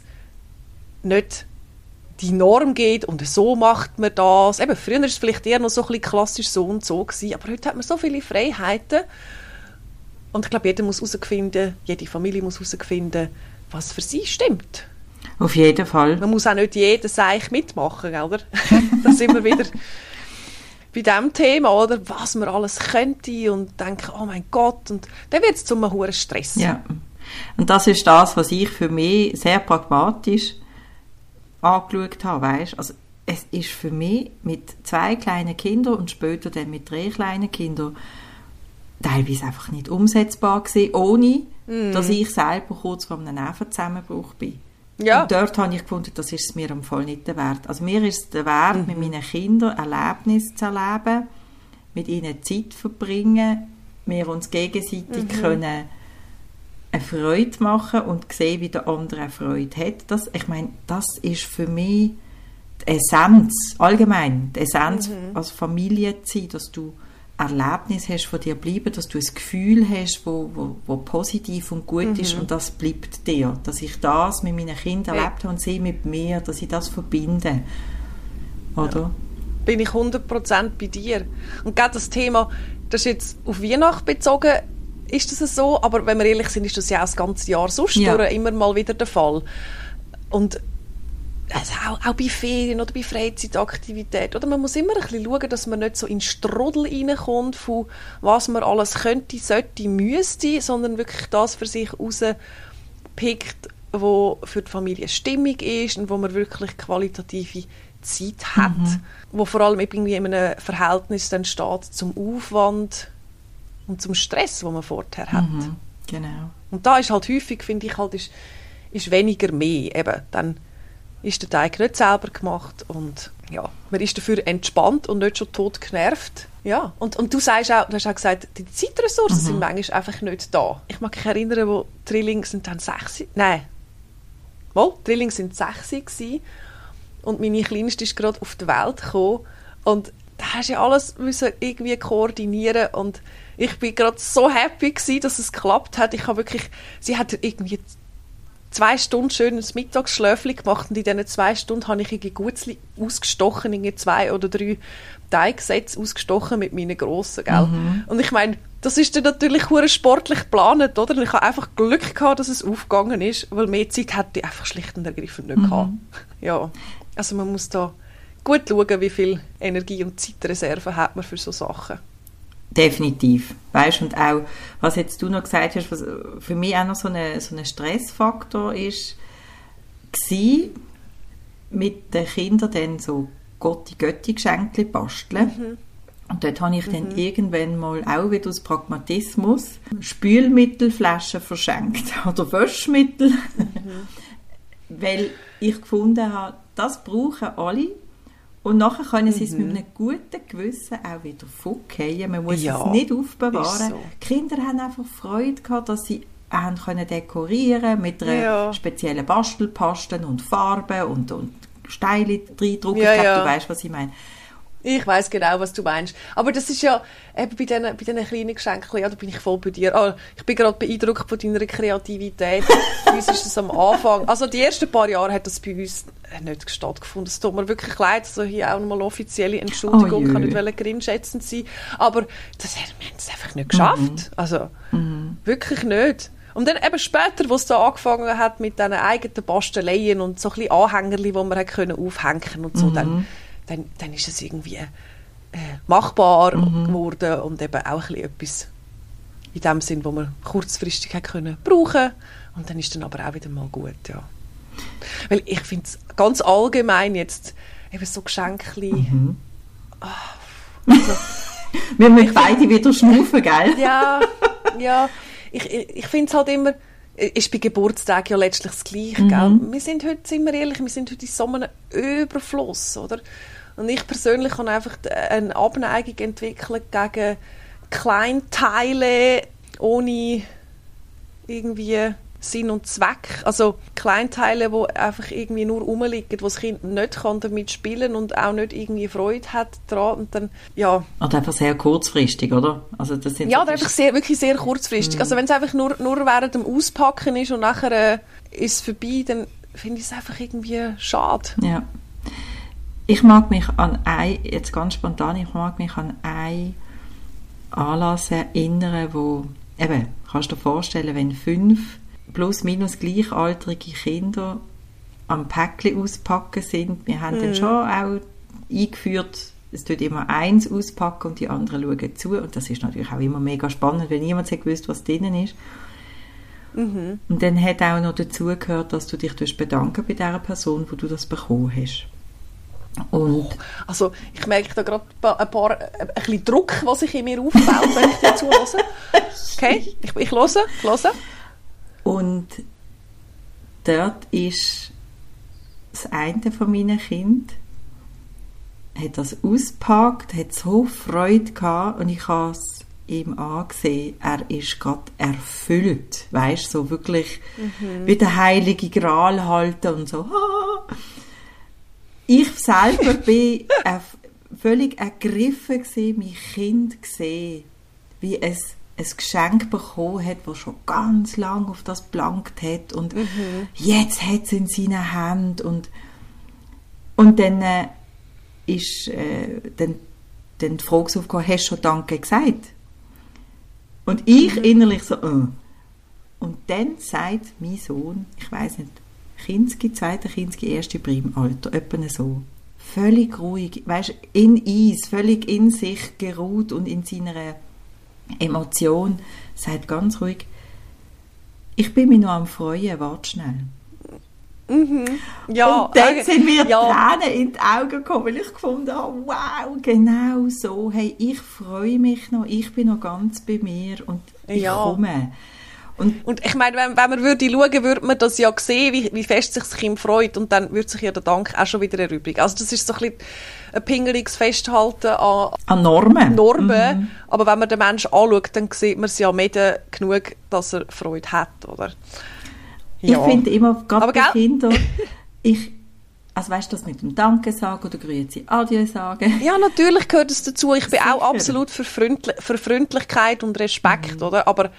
nicht die Norm geht und so macht man das. Eben, früher war es vielleicht eher noch so ein bisschen klassisch so und so gewesen, aber heute hat man so viele Freiheiten und ich glaube, jeder muss herausfinden, jede Familie muss herausfinden, was für sie stimmt. Auf jeden Fall. Man muss auch nicht jeden Seich mitmachen, oder? Da sind wir wieder bei diesem Thema, oder? Was man alles könnte und denken, oh mein Gott, und dann wird es zu einem hohen Stress. Ja, und das ist das, was ich für mich sehr pragmatisch angeschaut habe, weißt? Also es ist für mich mit zwei kleinen Kindern und später dann mit drei kleinen Kindern teilweise einfach nicht umsetzbar gewesen, ohne mm. dass ich selber kurz vor einem Nervenzusammenbruch bin. Ja. Und dort habe ich gefunden, das ist es mir am Fall nicht der Wert. Also mir ist es der Wert, mhm. mit meinen Kindern Erlebnisse zu erleben, mit ihnen Zeit zu verbringen, wir uns gegenseitig mhm. können eine Freude machen und sehen, wie der andere eine Freude hat. Das, ich meine, das ist für mich die Essenz, allgemein, die Essenz mhm. als Familie zu sein, dass du Erlebnis hast von dir bleiben, dass du ein Gefühl hast, wo, wo, wo positiv und gut mhm. ist und das bleibt dir. Dass ich das mit meinen Kindern ja. erlebt habe und sie mit mir, dass ich das verbinde. Oder? Ja. Bin ich hundert Prozent bei dir. Und gerade das Thema, das ist jetzt auf Weihnachten bezogen, ist das so, aber wenn wir ehrlich sind, ist das ja auch das ganze Jahr sonst ja. durch immer mal wieder der Fall. Und also auch, auch bei Ferien oder bei Freizeitaktivitäten. Oder man muss immer ein bisschen schauen, dass man nicht so in Strudel reinkommt, von was man alles könnte, sollte, müsste, sondern wirklich das für sich rauspickt, wo für die Familie stimmig ist und wo man wirklich qualitative Zeit hat. Mhm. Wo vor allem irgendwie in einem Verhältnis dann steht zum Aufwand und zum Stress, den man vorher hat. Mhm. Genau. Und da ist halt häufig, finde ich, halt, ist, ist weniger mehr. Eben, dann ist der Teig nicht selber gemacht und ja, man ist dafür entspannt und nicht schon tot genervt. Ja, und, und du sagst auch, du hast auch gesagt, die Zeitressourcen mhm. sind manchmal einfach nicht da. Ich mag mich erinnern, wo Drilling sind dann sechs, nein, mal, Drilling sind sechs gewesen und meine Kleinste ist gerade auf die Welt gekommen und da hast du ja alles müssen irgendwie koordinieren und ich bin gerade so happy gewesen, dass es geklappt hat. Ich habe wirklich, sie hat irgendwie zwei Stunden schönes Mittagsschläfchen gemacht und in diesen zwei Stunden habe ich irgendwie Gutzli ausgestochen, irgendwie zwei oder drei Teigsätze ausgestochen mit meinen grossen, gell? Mhm. Und ich meine, das ist dann natürlich hure sportlich geplant, oder? Und ich habe einfach Glück gehabt, dass es aufgegangen ist, weil mehr Zeit hätte ich einfach schlicht und ergreifend nicht mhm. gehabt. Ja, also man muss da gut schauen, wie viel Energie und Zeitreserven hat man für so Sachen. Definitiv. Weißt, und auch, was jetzt du noch gesagt hast, was für mich auch noch so ein so eine Stressfaktor ist, war, mit den Kindern dann so Gotti-Götti-Geschenke basteln. Mhm. Und dort habe ich mhm. dann irgendwann mal auch wieder aus Pragmatismus Spülmittelflaschen verschenkt oder Waschmittel, mhm. weil ich gefunden habe, das brauchen alle. Und nachher können sie mhm. es mit einem guten Gewissen auch wieder fortgehen. Man muss ja, es nicht aufbewahren. So. Die Kinder haben einfach Freude gehabt, dass sie haben können dekorieren mit einer ja. speziellen Bastelpasten und Farben und, und Steine reindrucken. Ja, ich glaube, ja. du weißt, was ich meine. Ich weiss genau, was du meinst. Aber das ist ja eben bei diesen, bei diesen kleinen Geschenken, ja, da bin ich voll bei dir. Oh, ich bin gerade beeindruckt von deiner Kreativität. Bei uns ist das am Anfang. Also die ersten paar Jahre hat das bei uns nicht stattgefunden. Es tut mir wirklich leid. Also hier auch nochmal offizielle Entschuldigung. Ich kann nicht geringschätzend sein. Aber das, wir haben es einfach nicht geschafft. Mhm. Also mhm. wirklich nicht. Und dann eben später, wo es da angefangen hat mit diesen eigenen Basteleien und so ein bisschen Anhängerchen, die man aufhängen konnte und so, mhm. dann Dann, dann ist es irgendwie äh, machbar mhm. geworden und eben auch ein bisschen etwas in dem Sinn, wo man kurzfristig hat können brauchen. Und dann ist dann aber auch wieder mal gut, ja. Weil ich finde es ganz allgemein jetzt eben so Geschenke. Mhm. Oh, also, wir müssen beide wieder schnaufen, gell? Ja, ja. Ich, ich, ich finde es halt immer, ist bei Geburtstagen ja letztlich das Gleiche, mhm. gell? Wir sind heute, sind wir ehrlich, wir sind heute in so einem Überfluss, oder? Und ich persönlich habe einfach eine Abneigung entwickelt gegen Kleinteile ohne irgendwie Sinn und Zweck. Also Kleinteile, die einfach irgendwie nur rumliegen, wo das Kind nicht kann damit spielen kann und auch nicht irgendwie Freude hat daran. Und dann, ja. Oder einfach sehr kurzfristig, oder? Also das sind ja, so einfach sehr, wirklich sehr kurzfristig. Mm. Also wenn es einfach nur, nur während dem Auspacken ist und nachher äh, ist es vorbei, dann finde ich es einfach irgendwie schade. Ja. Ich mag mich an ein, jetzt ganz spontan, ich mag mich an einen Anlass erinnern, wo, eben, kannst du dir vorstellen, wenn fünf plus minus gleichaltrige Kinder am Päckchen auspacken sind. Wir haben mm. dann schon auch eingeführt, es tut immer eins auspacken und die anderen schauen zu. Und das ist natürlich auch immer mega spannend, weil niemand gewusst, was drinnen ist. Mm-hmm. Und dann hat auch noch dazu gehört, dass du dich bedanken bei der Person, wo du das bekommen hast. Und also ich merke da gerade ein paar ein bisschen Druck, was sich in mir aufbaut, wenn ich dazu höre. Okay, ich, ich höre, ich höre. Und dort ist das eine von meinen Kindern hat das ausgepackt, hat so Freude gehabt und ich habe es ihm angesehen, er ist gerade erfüllt, weißt, so wirklich mhm. wie der heilige Gral halten und so. Ich selber bin völlig ergriffen gewesen, mein Kind gesehen, wie es ein Geschenk bekommen hat, das schon ganz lange auf das gelangt hat und mhm. jetzt hat es in seiner Hand und, und dann äh, ist äh, dann, dann die Frage aufgekommen, hast du schon Danke gesagt? Und ich mhm. innerlich so, äh. Und dann sagt mein Sohn, ich weiss nicht, Kinski, zweiter Kinski, erste Primalter, etwa so. Völlig ruhig, weißt, in Eis, völlig in sich geruht und in seiner Emotion, sagt ganz ruhig, ich bin mich noch am Freuen, warte schnell. Mhm. Ja, und dann äh, sind mir ja. Tränen in die Augen gekommen, weil ich gefunden habe, wow, genau so, hey, ich freue mich noch, ich bin noch ganz bei mir und ich ja. komme. Und, und ich meine, wenn, wenn man würde schauen, würde man das ja sehen, wie, wie fest sich das Kind freut und dann würde sich ja der Dank auch schon wieder erübrigen. Also das ist so ein bisschen ein pingeliges Festhalten an, an Normen. Normen. Mhm. Aber wenn man den Menschen anschaut, dann sieht man es ja mit genug, dass er Freude hat, oder? Ja. Ich finde immer, gerade bei Kindern, ich, also weißt du, das mit dem Danke sagen oder Grüezi, Adieu sagen. Ja, natürlich gehört es dazu. Ich bin Sicher. auch absolut für, Freundli- für Freundlichkeit und Respekt, mhm. oder? Aber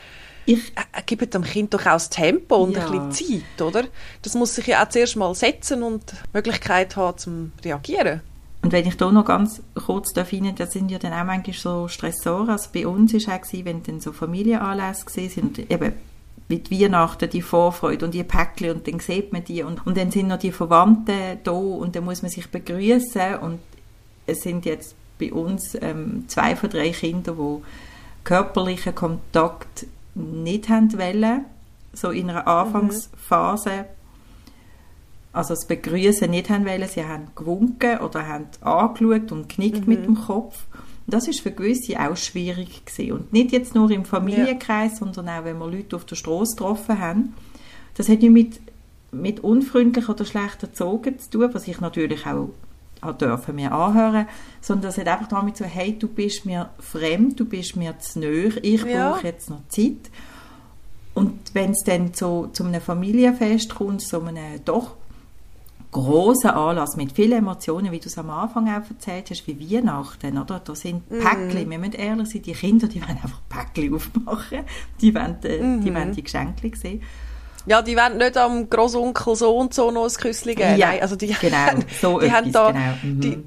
ich, äh, gibt dem Kind doch auch das Tempo und ja. ein bisschen Zeit, oder? Das muss sich ja auch zuerst mal setzen und die Möglichkeit haben, zum reagieren. Und wenn ich da noch ganz kurz darf rein, das sind ja dann auch manchmal so Stressoren. Also bei uns war es auch, wenn dann so Familienanlässe gesehen sind und eben mit Weihnachten die Vorfreude und die Päckchen und dann sieht man die und, und dann sind noch die Verwandten da und dann muss man sich begrüßen und es sind jetzt bei uns ähm, zwei von drei Kindern, die körperlichen Kontakt nicht haben wollen, so in einer Anfangsphase. Mhm. Also das Begrüßen nicht haben wollen, sie haben gewunken oder haben angeschaut und genickt mhm. mit dem Kopf. Und das ist für gewisse auch schwierig gewesen. Und nicht jetzt nur im Familienkreis, ja. sondern auch, wenn wir Leute auf der Straße getroffen haben. Das hat nicht mit, mit unfreundlich oder schlecht erzogen zu tun, was ich natürlich auch, auch dürfen mir anhören, sondern das hat einfach damit so, hey, du bist mir fremd, du bist mir zu nahe, ich ja. brauche jetzt noch Zeit. Und wenn es dann so, zu einem Familienfest kommt, so einem doch grossen Anlass mit vielen Emotionen, wie du es am Anfang auch erzählt hast, wie Weihnachten, oder? Da sind mm. Päckchen, wir müssen ehrlich sein, die Kinder, die wollen einfach Päckchen aufmachen, die wollen, mm. die, wollen die Geschenke sehen. Ja, die wollen nicht am Grossonkel so und so noch ein Küsschen geben. Ja, Nein, also die, genau, so die etwas, haben da, genau. Mhm. Die,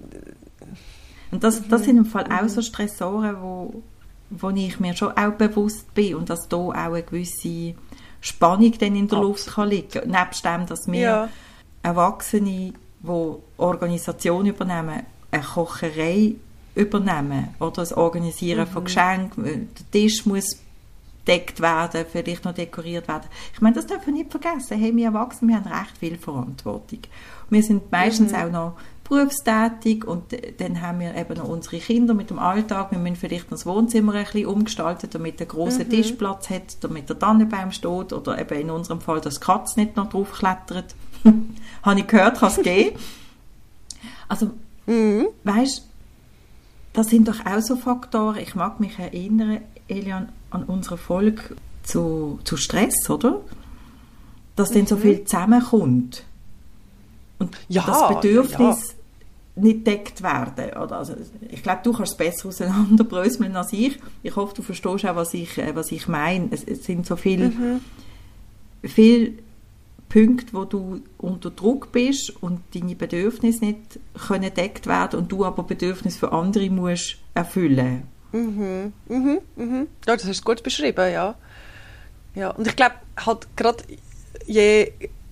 und das, das sind im Fall auch so Stressoren, wo, wo ich mir schon auch bewusst bin und dass da auch eine gewisse Spannung dann in der Absolut. Luft kann liegen. Nebst dem, dass wir ja. Erwachsene, die Organisation übernehmen, eine Kocherei übernehmen oder das Organisieren mhm. von Geschenken, der Tisch muss gedeckt werden, vielleicht noch dekoriert werden. Ich meine, das dürfen wir nicht vergessen. Hey, wir Erwachsene, wir haben recht viel Verantwortung. Wir sind meistens mhm. auch noch berufstätig und dann haben wir eben noch unsere Kinder mit dem Alltag. Wir müssen vielleicht noch das Wohnzimmer ein bisschen umgestalten, damit der große mhm. Tischplatz hat, damit der Tannenbaum steht oder eben in unserem Fall, dass die Katze nicht noch draufklettert. Habe ich gehört, kann es gehen. Also, mhm. weißt, das sind doch auch so Faktoren. Ich mag mich erinnern, Elian, an unsere Folge zu, zu Stress, oder? Dass mhm. dann so viel zusammenkommt. Und ja, das Bedürfnis ja. nicht gedeckt werden. Oder? Also, ich glaube, du kannst es besser auseinanderbröseln als ich. Ich hoffe, du verstehst auch, was ich, was ich meine. Es, es sind so viele mhm. viel Punkte, wo du unter Druck bist und deine Bedürfnisse nicht können gedeckt werden und du aber Bedürfnisse für andere musst erfüllen. Mhm, mhm, mhm. Ja, das hast du gut beschrieben, ja. Ja, und ich glaube, halt gerade je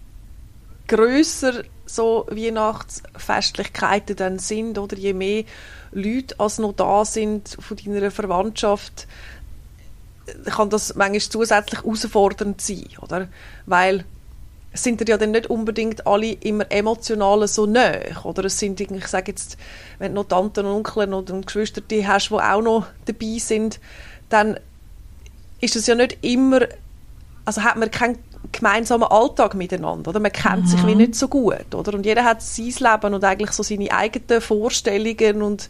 grösser so Weihnachtsfestlichkeiten dann sind oder je mehr Leute als noch da sind von deiner Verwandtschaft, kann das manchmal zusätzlich herausfordernd sein, oder? Weil es sind ja dann nicht unbedingt alle immer emotional so nahe, oder? Es sind, ich sage jetzt, wenn du noch Tanten und Onkel oder Geschwister die hast, die auch noch dabei sind, dann ist es ja nicht immer, also hat man keinen gemeinsamen Alltag miteinander, oder? Man kennt mhm. sich wie nicht so gut, oder? Und jeder hat sein Leben und eigentlich so seine eigenen Vorstellungen und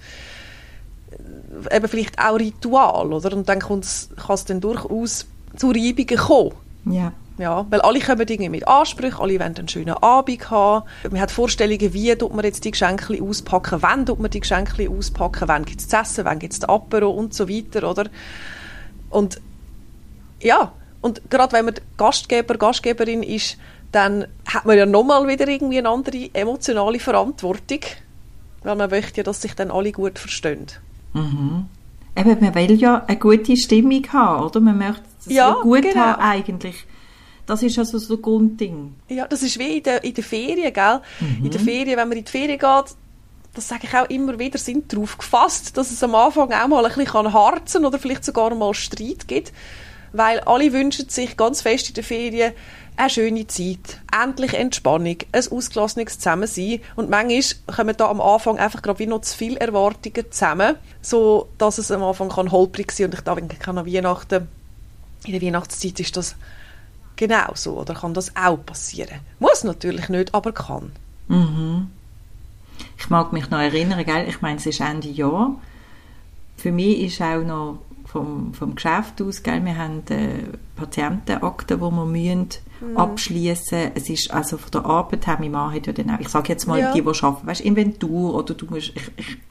eben vielleicht auch Ritual, oder? Und dann kann es dann durchaus zu Reibungen kommen. Ja. Ja, weil alle kommen irgendwie mit Ansprüchen, alle wollen einen schönen Abend haben. Man hat Vorstellungen, wie tut man jetzt die Geschenke auspacken, wann tut man die Geschenke auspacken, wann gibt es zu essen, wann gibt es den Apero und so weiter, oder? Und ja, und gerade wenn man Gastgeber, Gastgeberin ist, dann hat man ja nochmal wieder irgendwie eine andere emotionale Verantwortung, weil man möchte ja, dass sich dann alle gut verstehen. Mhm. Eben, man will ja eine gute Stimmung haben, oder? Man möchte es ja, gut genau. haben eigentlich. Das ist also so ein Grundding. Ja, das ist wie in den, in den Ferien, gell? Mhm. In den Ferien, wenn man in die Ferien geht, das sage ich auch immer wieder, sind darauf gefasst, dass es am Anfang auch mal ein bisschen harzen oder vielleicht sogar mal Streit gibt. Weil alle wünschen sich ganz fest in den Ferien eine schöne Zeit, endlich Entspannung, ein ausgelassenes Zusammensein. Und manchmal kommen da am Anfang einfach gerade wie noch zu viele Erwartungen zusammen, so dass es am Anfang kann holprig sein. Und ich denke, an Weihnachten, in der Weihnachtszeit ist das genau so, oder kann das auch passieren? Muss natürlich nicht, aber kann. Mhm. Ich mag mich noch erinnern, gell? Ich meine, es ist Ende Jahr. Für mich ist auch noch vom, vom Geschäft aus, gell? Wir haben äh, Patientenakten, die wir müssen mhm. abschließen. Es ist also von der Arbeit her, mein Mann hat ja dann auch, ich sage jetzt mal, ja. die, die arbeiten, weißt, Inventur oder du musst, ich, ich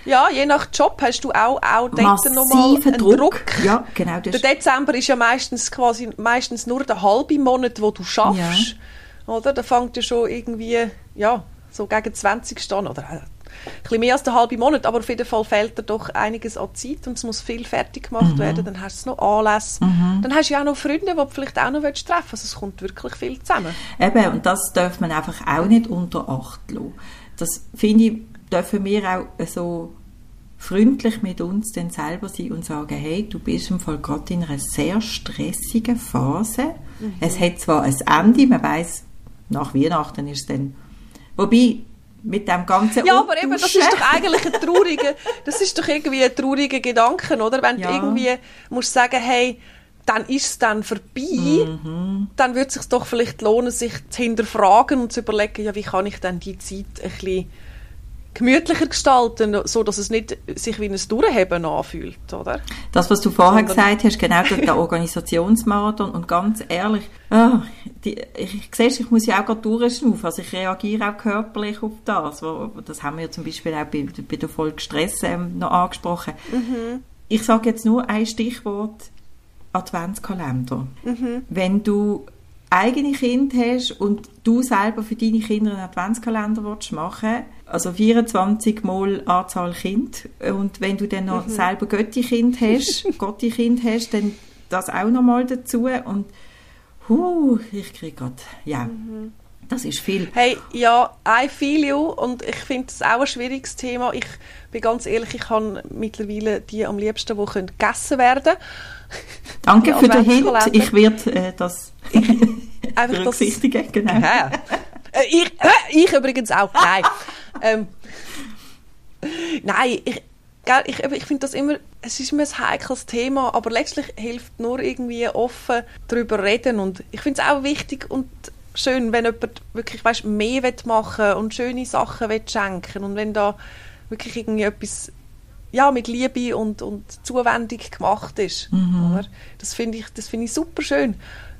Ja, je nach Job hast du auch, auch dort nochmal massiven einen Druck. Druck. Ja, genau. Das Der Dezember ist ja meistens quasi meistens nur der halbe Monat, wo du schaffst. Ja. Oder? Da fängt ja schon irgendwie, ja, so gegen zwanzig an. Oder ein bisschen mehr als der halbe Monat, aber auf jeden Fall fehlt dir doch einiges an Zeit und es muss viel fertig gemacht Mhm. werden. Dann hast du noch Anlässe. Mhm. Dann hast du ja auch noch Freunde, die du vielleicht auch noch treffen willst. Also es kommt wirklich viel zusammen. Eben, und das darf man einfach auch nicht unter Acht lassen. Das, finde ich, dürfen wir auch so freundlich mit uns dann selber sein und sagen, hey, du bist im Fall gerade in einer sehr stressigen Phase. Mhm. Es hat zwar ein Ende, man weiss, nach Weihnachten ist es dann, wobei, mit dem ganzen Ja, aber eben, das ist doch eigentlich ein trauriger, das ist doch irgendwie ein trauriger Gedanke, oder? Wenn ja. du irgendwie musst sagen, hey, dann ist es dann vorbei, mhm. dann würde es sich doch vielleicht lohnen, sich zu hinterfragen und zu überlegen, ja, wie kann ich dann die Zeit ein bisschen gemütlicher gestalten, so dass es nicht sich wie ein Durchheben anfühlt, oder? Das, was du vorher Sondern gesagt hast, genau der, der Organisationsmarathon, und ganz ehrlich, oh, die, ich, siehst, ich muss ja auch gerade durchschnaufen, also ich reagiere auch körperlich auf das, wo, das haben wir ja zum Beispiel auch bei, bei der Folge Stress ähm, noch angesprochen. Mhm. Ich sage jetzt nur ein Stichwort: Adventskalender. Mhm. Wenn du eigene Kinder hast und du selber für deine Kinder einen Adventskalender willst machen, also vierundzwanzig mal Anzahl Kind, und wenn du dann noch mhm. selber Götti-Kind hast, Gotti-Kind hast, dann das auch noch mal dazu, und huh, ich kriege gerade, ja, mhm. das ist viel. Hey, ja, I feel you, und ich finde es auch ein schwieriges Thema. Ich bin ganz ehrlich, ich habe mittlerweile die am liebsten, die können gegessen werden. Danke für den Hint, ich werde äh, das berücksichtigen. Das, genau. Ja. Äh, ich, äh, ich übrigens auch, nein. ähm, nein, ich, ich, ich finde das immer, es ist immer ein heikles Thema, aber letztlich hilft nur irgendwie offen darüber reden, und ich finde es auch wichtig und schön, wenn jemand wirklich, weißt, mehr machen will und schöne Sachen will schenken, und wenn da wirklich irgendwie etwas, ja, mit Liebe und, und Zuwendung gemacht ist. Mhm. Oder? Das finde ich, das finde ich super schön.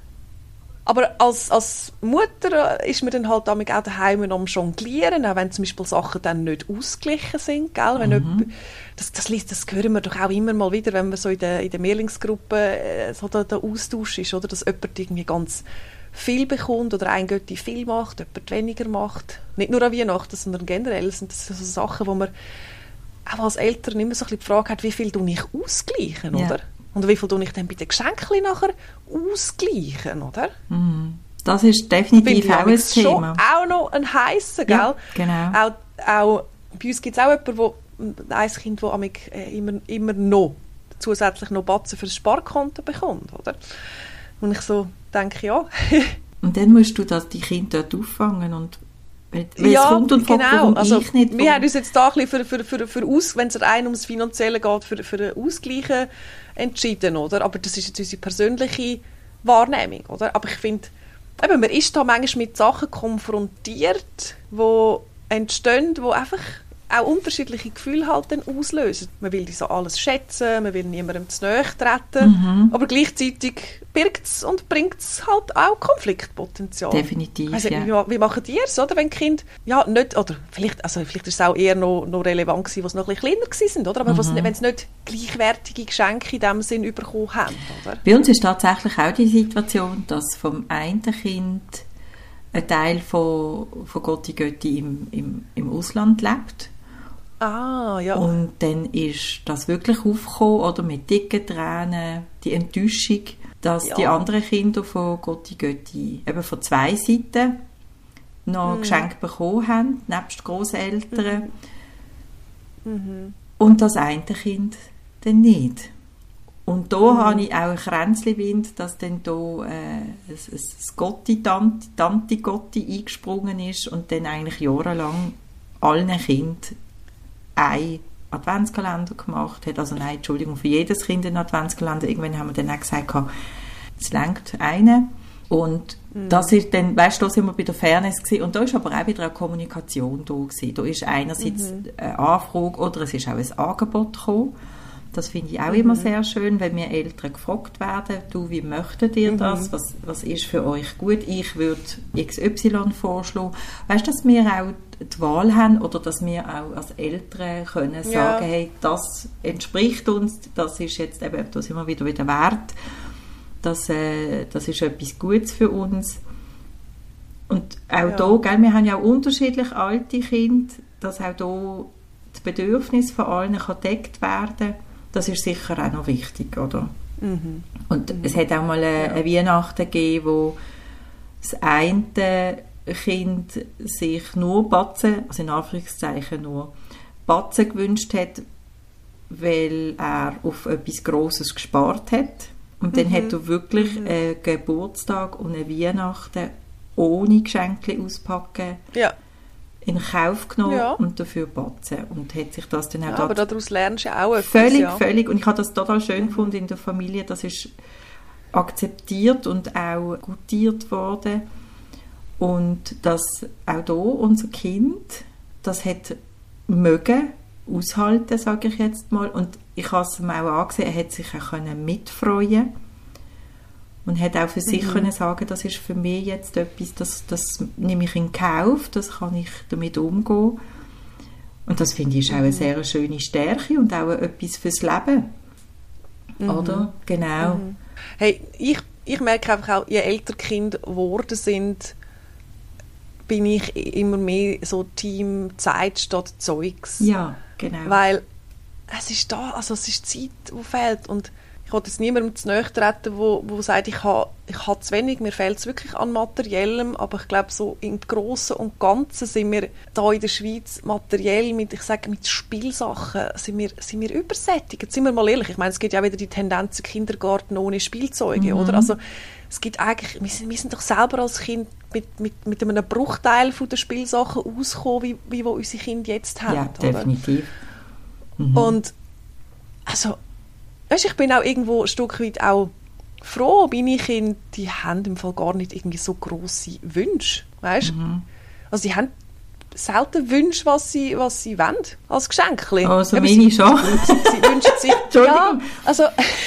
Aber als, als Mutter ist man dann halt auch daheim am Jonglieren, auch wenn zum Beispiel Sachen dann nicht ausgeglichen sind. Gell? Wenn Mhm. jemand, das, das, das hören wir doch auch immer mal wieder, wenn man so in der, in der Mehrlingsgruppe äh, so der, der Austausch ist, oder? Dass jemand irgendwie ganz viel bekommt oder ein Götti viel macht, jemand weniger macht. Nicht nur an Weihnachten, sondern generell sind das so Sachen, wo man auch als Eltern immer so ein bisschen die Frage hat, wie viel tue ich ausgleichen, Ja. oder? Und wie viel tue ich dann bei den Geschenken nachher ausgleichen, oder? Mhm. Das ist definitiv Finde auch ein ich schon Thema. auch noch ein heißer, gell? Ja, genau. Auch, auch, bei uns gibt es auch jemanden, wo, ein Kind, das äh, immer, immer noch zusätzlich noch Batzen für das Sparkonto bekommt, oder? Und ich so denke, ja. Und dann musst du das, die Kinder dort auffangen, und weil ja, es kommt und fragt, genau. warum Also, ich nicht. wir haben uns jetzt da ein bisschen für, für, für, für aus, wenn es rein ums Finanzielle geht, für, für einen Ausgleich entschieden, oder? Aber das ist jetzt unsere persönliche Wahrnehmung, oder? Aber ich finde, eben, man ist da manchmal mit Sachen konfrontiert, die entstehen, die einfach auch unterschiedliche Gefühle halt dann auslösen. Man will so alles schätzen, man will niemandem zu nahe treten, Mhm. aber gleichzeitig birgt es und bringt es halt auch Konfliktpotenzial. Definitiv, Also, ja. wie, wie machen die es, oder? Wenn die Kinder, ja, nicht, oder vielleicht, also vielleicht ist es auch eher noch, noch relevant gewesen, wo sie noch ein bisschen kleiner gewesen sind, oder? Aber Mhm. wenn sie nicht gleichwertige Geschenke in dem Sinn bekommen haben, oder? Bei uns ist tatsächlich auch die Situation, dass vom einen Kind ein Teil von, von Gotti Götti im, im, im Ausland lebt. Ah, ja. Und dann ist das wirklich aufgekommen, oder mit dicken Tränen, die Enttäuschung, dass Ja. die anderen Kinder von Gotti Götti eben von zwei Seiten noch Mhm. Geschenke bekommen haben, nebst Grosseltern. Mhm. Und das eine Kind dann nicht. Und da Mhm. habe ich auch ein Kränzli-Wind, dass dann da äh, ein, ein Gotti, Tante, Tante Gotti eingesprungen ist und dann eigentlich jahrelang allen Kindern einen Adventskalender gemacht hat. Also nein, Entschuldigung, für jedes Kind einen Adventskalender. Irgendwann haben wir dann auch gesagt, es reicht einen. Und mhm. das ist dann, weißt du, da sind wir bei der Fairness gewesen. Und da ist aber auch wieder eine Kommunikation da gewesen. Da ist einerseits mhm. eine Anfrage oder es ist auch ein Angebot gekommen. Das finde ich auch mhm. immer sehr schön, wenn wir Eltern gefragt werden, du, wie möchtet ihr das? Mhm. Was, was ist für euch gut? Ich würde X Y vorschlagen. Weißt du, dass wir auch die Wahl haben oder dass wir auch als Eltern können sagen, ja. hey, das entspricht uns, das ist jetzt eben, da sind wir wieder wieder wert, das, äh, das ist etwas Gutes für uns. Und auch ja. da, gell, wir haben ja auch unterschiedlich alte Kinder, dass auch da das Bedürfnis von allen kann gedeckt werden, das ist sicher auch noch wichtig, oder? Mhm. Und mhm. es hat auch mal eine, ja. eine Weihnachten gegeben, wo das eine Kind sich nur Batzen, also in Anführungszeichen nur Batzen gewünscht hat, weil er auf etwas Grosses gespart hat. Und mhm. dann hat er wirklich mhm. einen Geburtstag und eine Weihnachten ohne Geschenke auspacken ja. in Kauf genommen ja. und dafür Batzen. Und hat sich das dann auch... Ja, aber daraus lernst du auch etwas. Völlig, ja. völlig. Und ich habe das total schön mhm. gefunden in der Familie. Das ist akzeptiert und auch gutiert worden. Und dass auch hier unser Kind das hat mögen, aushalten, sage ich jetzt mal. Und ich habe es ihm auch angesehen, er hat sich auch mitfreuen und hat auch für sich mhm. können sagen, das ist für mich jetzt etwas, das, das nehme ich in Kauf, das kann ich damit umgehen. Und das finde ich ist auch eine sehr schöne Stärke und auch etwas fürs Leben. Mhm. Oder? Genau. Mhm. Hey, ich, ich merke einfach auch, je älter Kinder geworden sind, bin ich immer mehr so Team Zeit statt Zeugs. Ja, genau. Weil es ist da, also es ist Zeit, die fehlt. Und ich wollte jetzt niemandem zu nahe treten, wo, wo sagt, ich habe ich ha zu wenig, mir fehlt es wirklich an Materiellem, aber ich glaube, so im Grossen und Ganzen sind wir da in der Schweiz materiell mit, ich sage, mit Spielsachen sind wir, sind wir übersättigt. Sind wir mal ehrlich, ich meine, es gibt ja auch wieder die Tendenz, Kindergarten ohne Spielzeuge, mhm. oder? Also es gibt eigentlich, wir sind, wir sind doch selber als Kind mit, mit, mit einem Bruchteil von den Spielsachen ausgekommen, wie, wie wo unsere Kinder jetzt haben. Ja, definitiv. Mhm. Und also, weißt, ich bin auch irgendwo ein Stück weit auch froh, meine Kinder, die haben im Fall gar nicht irgendwie so grosse Wünsche, weißt? Mhm. Also sie haben selten Wünsche, was sie, was sie wollen, als Geschenkchen. Also meine sie, schon. Sie, sie wünschen sich... ja, also...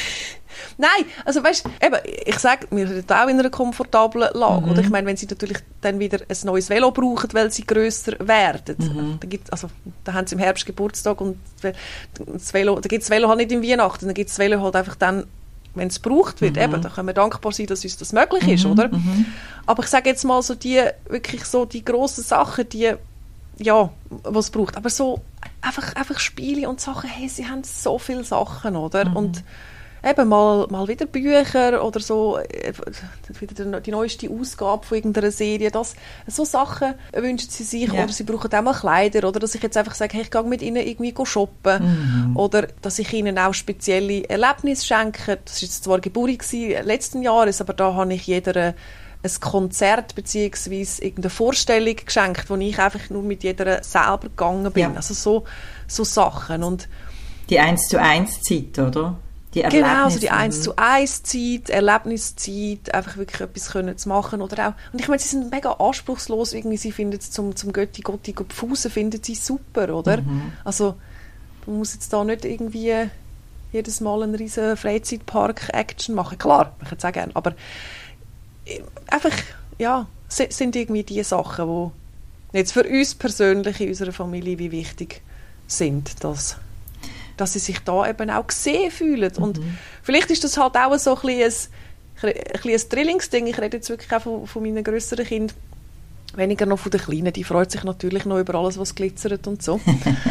Nein, also weißt, eben, ich sage, wir sind auch in einer komfortablen Lage. Mhm. Oder ich meine, wenn sie natürlich dann wieder ein neues Velo brauchen, weil sie grösser werden, mhm. dann gibt, also, dann haben sie im Herbst Geburtstag und das Velo, dann gibt es das Velo halt nicht im Weihnachten, dann gibt es das Velo halt einfach dann, wenn es gebraucht wird. Mhm. Eben, da können wir dankbar sein, dass uns das möglich ist, mhm. oder? Mhm. Aber ich sage jetzt mal so die, wirklich so die grossen Sachen, die, ja, was es braucht. Aber so einfach, einfach Spiele und Sachen, hey, sie haben so viele Sachen, oder? Mhm. Und eben mal, mal wieder Bücher oder so, wieder die neueste Ausgabe von irgendeiner Serie. Das, so Sachen wünschen sie sich. Ja. Oder sie brauchen auch mal Kleider. Oder dass ich jetzt einfach sage, hey, ich gehe mit ihnen irgendwie shoppen. Mhm. Oder dass ich ihnen auch spezielle Erlebnisse schenke. Das war jetzt zwar Geburt letzten Jahres, aber da habe ich jeder ein Konzert bzw. irgendeine Vorstellung geschenkt, wo ich einfach nur mit jeder selber gegangen bin. Ja. Also so, so Sachen. Und die eins zu eins Zeit, oder? Die genau, also die eins zu eins Zeit, Erlebniszeit, einfach wirklich etwas können zu machen. Oder auch, und ich meine, sie sind mega anspruchslos, irgendwie, sie finden es zum, zum Götti, Gotti, Pfusen, finden sie super, oder? Mhm. Also, man muss jetzt da nicht irgendwie jedes Mal einen riesen Freizeitpark-Action machen. Klar, ich hätte es auch gerne, aber einfach, ja, sind irgendwie die Sachen, die jetzt für uns persönlich in unserer Familie wie wichtig sind, dass dass sie sich da eben auch gesehen fühlen. Mhm. Und vielleicht ist das halt auch so ein bisschen ein, ein, ein Drillingsding. Ich rede jetzt wirklich auch von, von meinen grösseren Kindern, weniger noch von den Kleinen. Die freut sich natürlich noch über alles, was glitzert und so.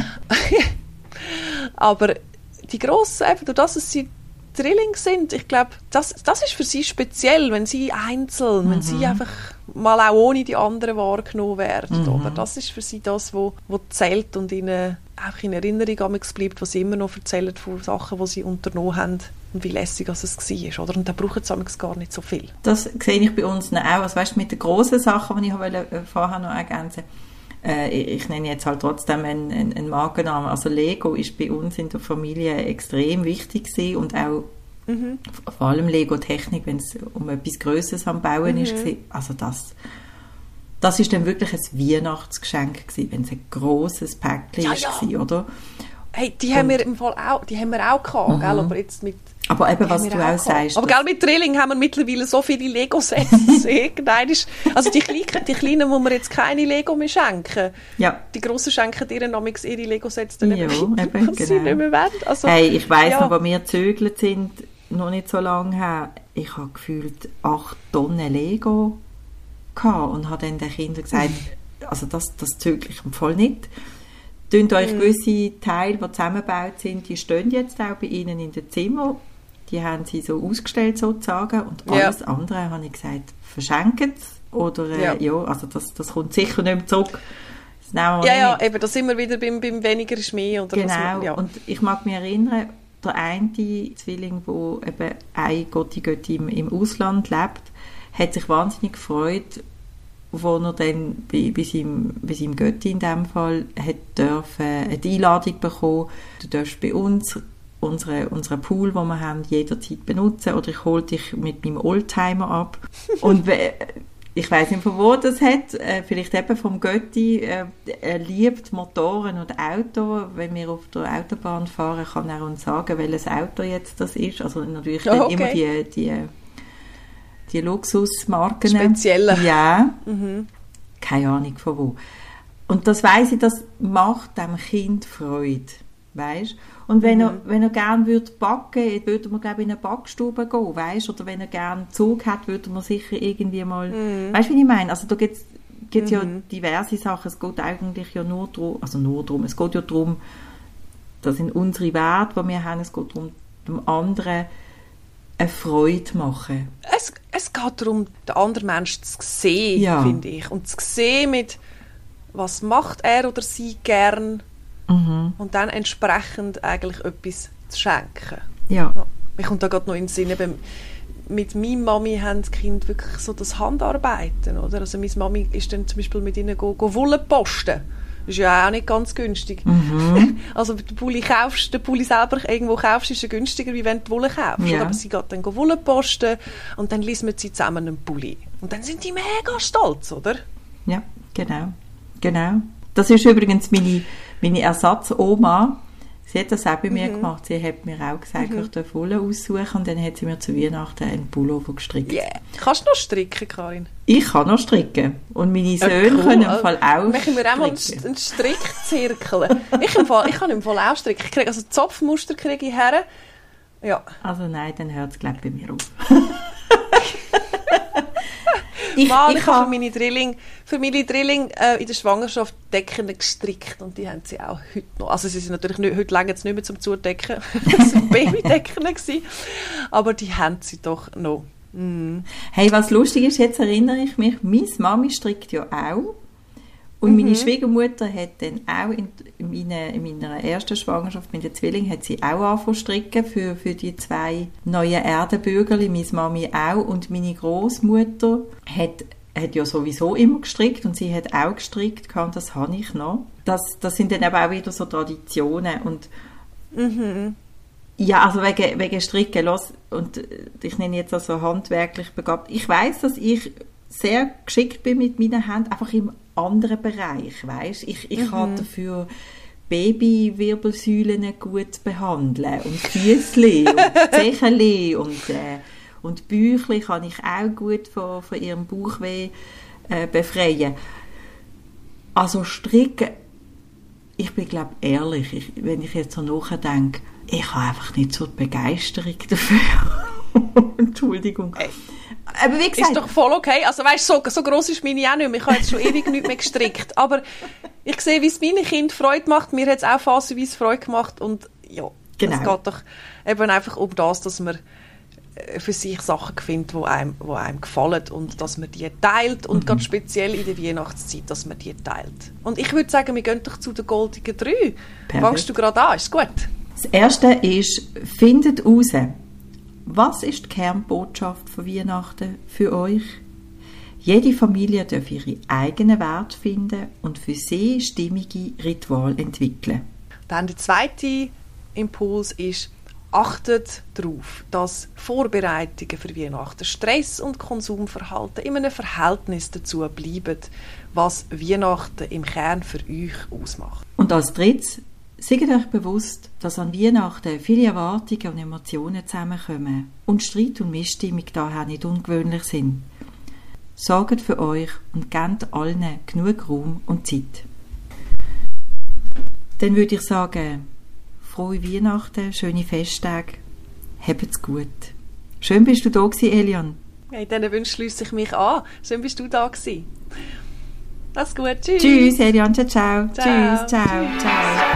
Aber die Grossen, eben durch das, dass sie Drillings sind, ich glaube, das, das ist für sie speziell, wenn sie einzeln, mhm. wenn sie einfach mal auch ohne die anderen wahrgenommen werden. Mhm. Oder? Das ist für sie das, was zählt und ihnen auch in Erinnerung bleibt, was sie immer noch erzählen von Sachen, die sie unternommen haben und wie lässig es war. Oder? Und da brauchen sie gar nicht so viel. Das sehe ich bei uns auch. Also, weißt, mit den grossen Sachen, die ich wollte, vorher noch ergänzen äh, ich nenne jetzt halt trotzdem einen, einen, einen Markennamen. Also Lego ist bei uns in der Familie extrem wichtig gewesen und auch mhm. vor allem Lego-Technik, wenn es um etwas Grösseres am Bauen mhm. ist. Also das... Das war dann wirklich ein Weihnachtsgeschenk gewesen, wenn es ein grosses Päckchen ja, ja. war, oder? Hey, die haben wir im Fall auch, die haben wir auch gehabt, mhm. gell? Aber jetzt mit... Aber eben, was du auch, auch sagst... Aber gell, mit Drilling haben wir mittlerweile so viele Lego-Sets. Also die Kleinen, die Kleinen muss man jetzt keine Lego mehr schenken. Ja. Die Grossen schenken ihr nämlich ihre Lego-Sets dann ja, eben, eben was genau. sie nicht mehr wollen. Also, hey, ich weiss ja. noch, als wir gezögert sind, noch nicht so lange her, ich habe gefühlt acht Tonnen Lego gehabt und habe dann den Kindern gesagt, also das, das zögere ich im Fall nicht. Tönt euch mm. gewisse Teile, die zusammengebaut sind, die stehen jetzt auch bei Ihnen in den Zimmern. Die haben sie so ausgestellt sozusagen. Und alles ja. andere habe ich gesagt, verschenken es. Oder äh, ja. ja, also das, das kommt sicher nicht mehr zurück. Das nehmen wir ja, nicht. ja, eben, da sind wir wieder beim, beim weniger ist mehr. Oder genau, was wir, ja. und ich mag mich erinnern, der eine Zwilling, der eben eine Gotti Götti im, im Ausland lebt, hat sich wahnsinnig gefreut, wo er dann bei, bei, seinem, bei seinem Götti in dem Fall hat dürfen, eine Einladung bekommen, du darfst bei uns unseren unsere Pool, den wir haben, jederzeit benutzen oder ich hole dich mit meinem Oldtimer ab. Und ich weiss nicht, von wo das hat, vielleicht eben vom Götti, er liebt Motoren und Auto. Wenn wir auf der Autobahn fahren, kann er uns sagen, welches Auto jetzt das ist. Also natürlich oh, okay. immer die, die die Luxusmarken. Spezielle. Ja. Mhm. Keine Ahnung von wo. Und das weiss ich, das macht dem Kind Freude. Weißt? Und wenn, mhm. er, wenn er gerne würde backen, würde man glaube ich in eine Backstube gehen, weißt? Oder wenn er gerne Zug hat, würde man sicher irgendwie mal, mhm. weißt du, wie ich meine? Also da gibt es mhm. ja diverse Sachen. Es geht eigentlich ja nur darum, also nur darum, es geht ja darum, das sind unsere Werte, die wir haben, es geht darum, dem anderen eine Freude machen. Es, es geht darum, den anderen Menschen zu sehen, ja. finde ich. Und zu sehen mit, was macht er oder sie gern mhm. und dann entsprechend eigentlich etwas zu schenken. Ja. Mir kommt da gerade noch in den Sinn, eben, mit meiner Mami haben die Kinder wirklich so das Handarbeiten, oder? Also meine Mami ist dann zum Beispiel mit ihnen go, go Wolle posten. Das ist ja auch nicht ganz günstig. Mhm. Also den Pulli kaufst, den Pulli selber irgendwo kaufst, ist ja günstiger, wie wenn du die Wolle kaufst. Ja. Aber sie geht dann Wolle posten und dann liest man sie zusammen einen Pulli. Und dann sind die mega stolz, oder? Ja, genau. genau. Das ist übrigens meine, meine Ersatzoma. Sie hat das auch bei mir mhm. gemacht. Sie hat mir auch gesagt, mhm. ich darf Wolle aussuchen und dann hat sie mir zu Weihnachten einen Pullover gestrickt. Yeah. Kannst du noch stricken, Karin? Ich kann noch stricken. Und meine Söhne ja, cool. können im Fall auch Machen wir auch mal einen Strickzirkel. ich, im Fall, ich kann im Fall auch stricken. Ich kriege, also Zopfmuster kriege ich her. Ja. Also nein, dann hört es gleich bei mir auf. Ich, Mal, ich, ich habe für meine Drilling, für meine Drilling äh, in der Schwangerschaft Decken gestrickt und die haben sie auch heute noch. Also sie sind natürlich nicht, heute länger jetzt nicht mehr zum Zudecken, das waren Babydecken gewesen, aber die haben sie doch noch. Mm. Hey, was lustig ist, jetzt erinnere ich mich, meine Mami strickt ja auch und mhm. meine Schwiegermutter hat dann auch in, in, meine, in meiner ersten Schwangerschaft mit den Zwillingen hat sie auch angefangen zu stricken für, für die zwei neuen Erdenbürgerli, meine Mami auch und meine Großmutter hat, hat ja sowieso immer gestrickt und sie hat auch gestrickt und das habe ich noch. Das, das sind dann eben auch wieder so Traditionen und mhm. ja, also wegen, wegen Stricken, los, und ich nenne jetzt also handwerklich begabt. Ich weiss, dass ich sehr geschickt bin mit meinen Händen, einfach im anderen Bereich, weißt? Ich, ich mhm. kann dafür Babywirbelsäulen gut behandeln und Füßli und Zecheli und, äh, und Bäuchli kann ich auch gut von, von ihrem Bauchweh äh, befreien. Also Stricken, ich bin glaube ehrlich, ich, wenn ich jetzt so nachdenke, ich habe einfach nicht so die Begeisterung dafür. Entschuldigung. Ey. Aber wie gesagt, ist doch voll okay. Also weißt, so, so gross ist meine auch nicht mehr. Ich habe jetzt schon ewig nichts mehr gestrickt. Aber ich sehe, wie es meinen Kindern Freude macht. Mir hat es auch phasenweise Freude gemacht. Und ja, genau. Es geht doch eben einfach um das, dass man für sich Sachen findet, die einem, die einem gefallen und dass man die teilt und mhm. ganz speziell in der Weihnachtszeit, dass man die teilt. Und ich würde sagen, wir gehen doch zu den goldigen drei. Fangst du gerade an? Ist es gut? Das erste ist, findet heraus, was ist die Kernbotschaft von Weihnachten für euch? Jede Familie darf ihre eigenen Werte finden und für sie stimmige Rituale entwickeln. Dann der zweite Impuls ist, achtet darauf, dass Vorbereitungen für Weihnachten, Stress und Konsumverhalten in einem Verhältnis dazu bleiben, was Weihnachten im Kern für euch ausmacht. Und als drittes, Seid euch bewusst, dass an Weihnachten viele Erwartungen und Emotionen zusammenkommen und Streit und Missstimmung daher nicht ungewöhnlich sind. Sorgt für euch und gebt allen genug Raum und Zeit. Dann würde ich sagen, frohe Weihnachten, schöne Festtage, habt's gut. Schön bist du da gewesen, Elian. Ja, in diesen Wünschen schliesse ich mich an. Schön bist du da gewesen. Mach's gut, tschüss. Tschüss, Elian, ciao, ciao. Ciao. Tschüss, ciao, ciao.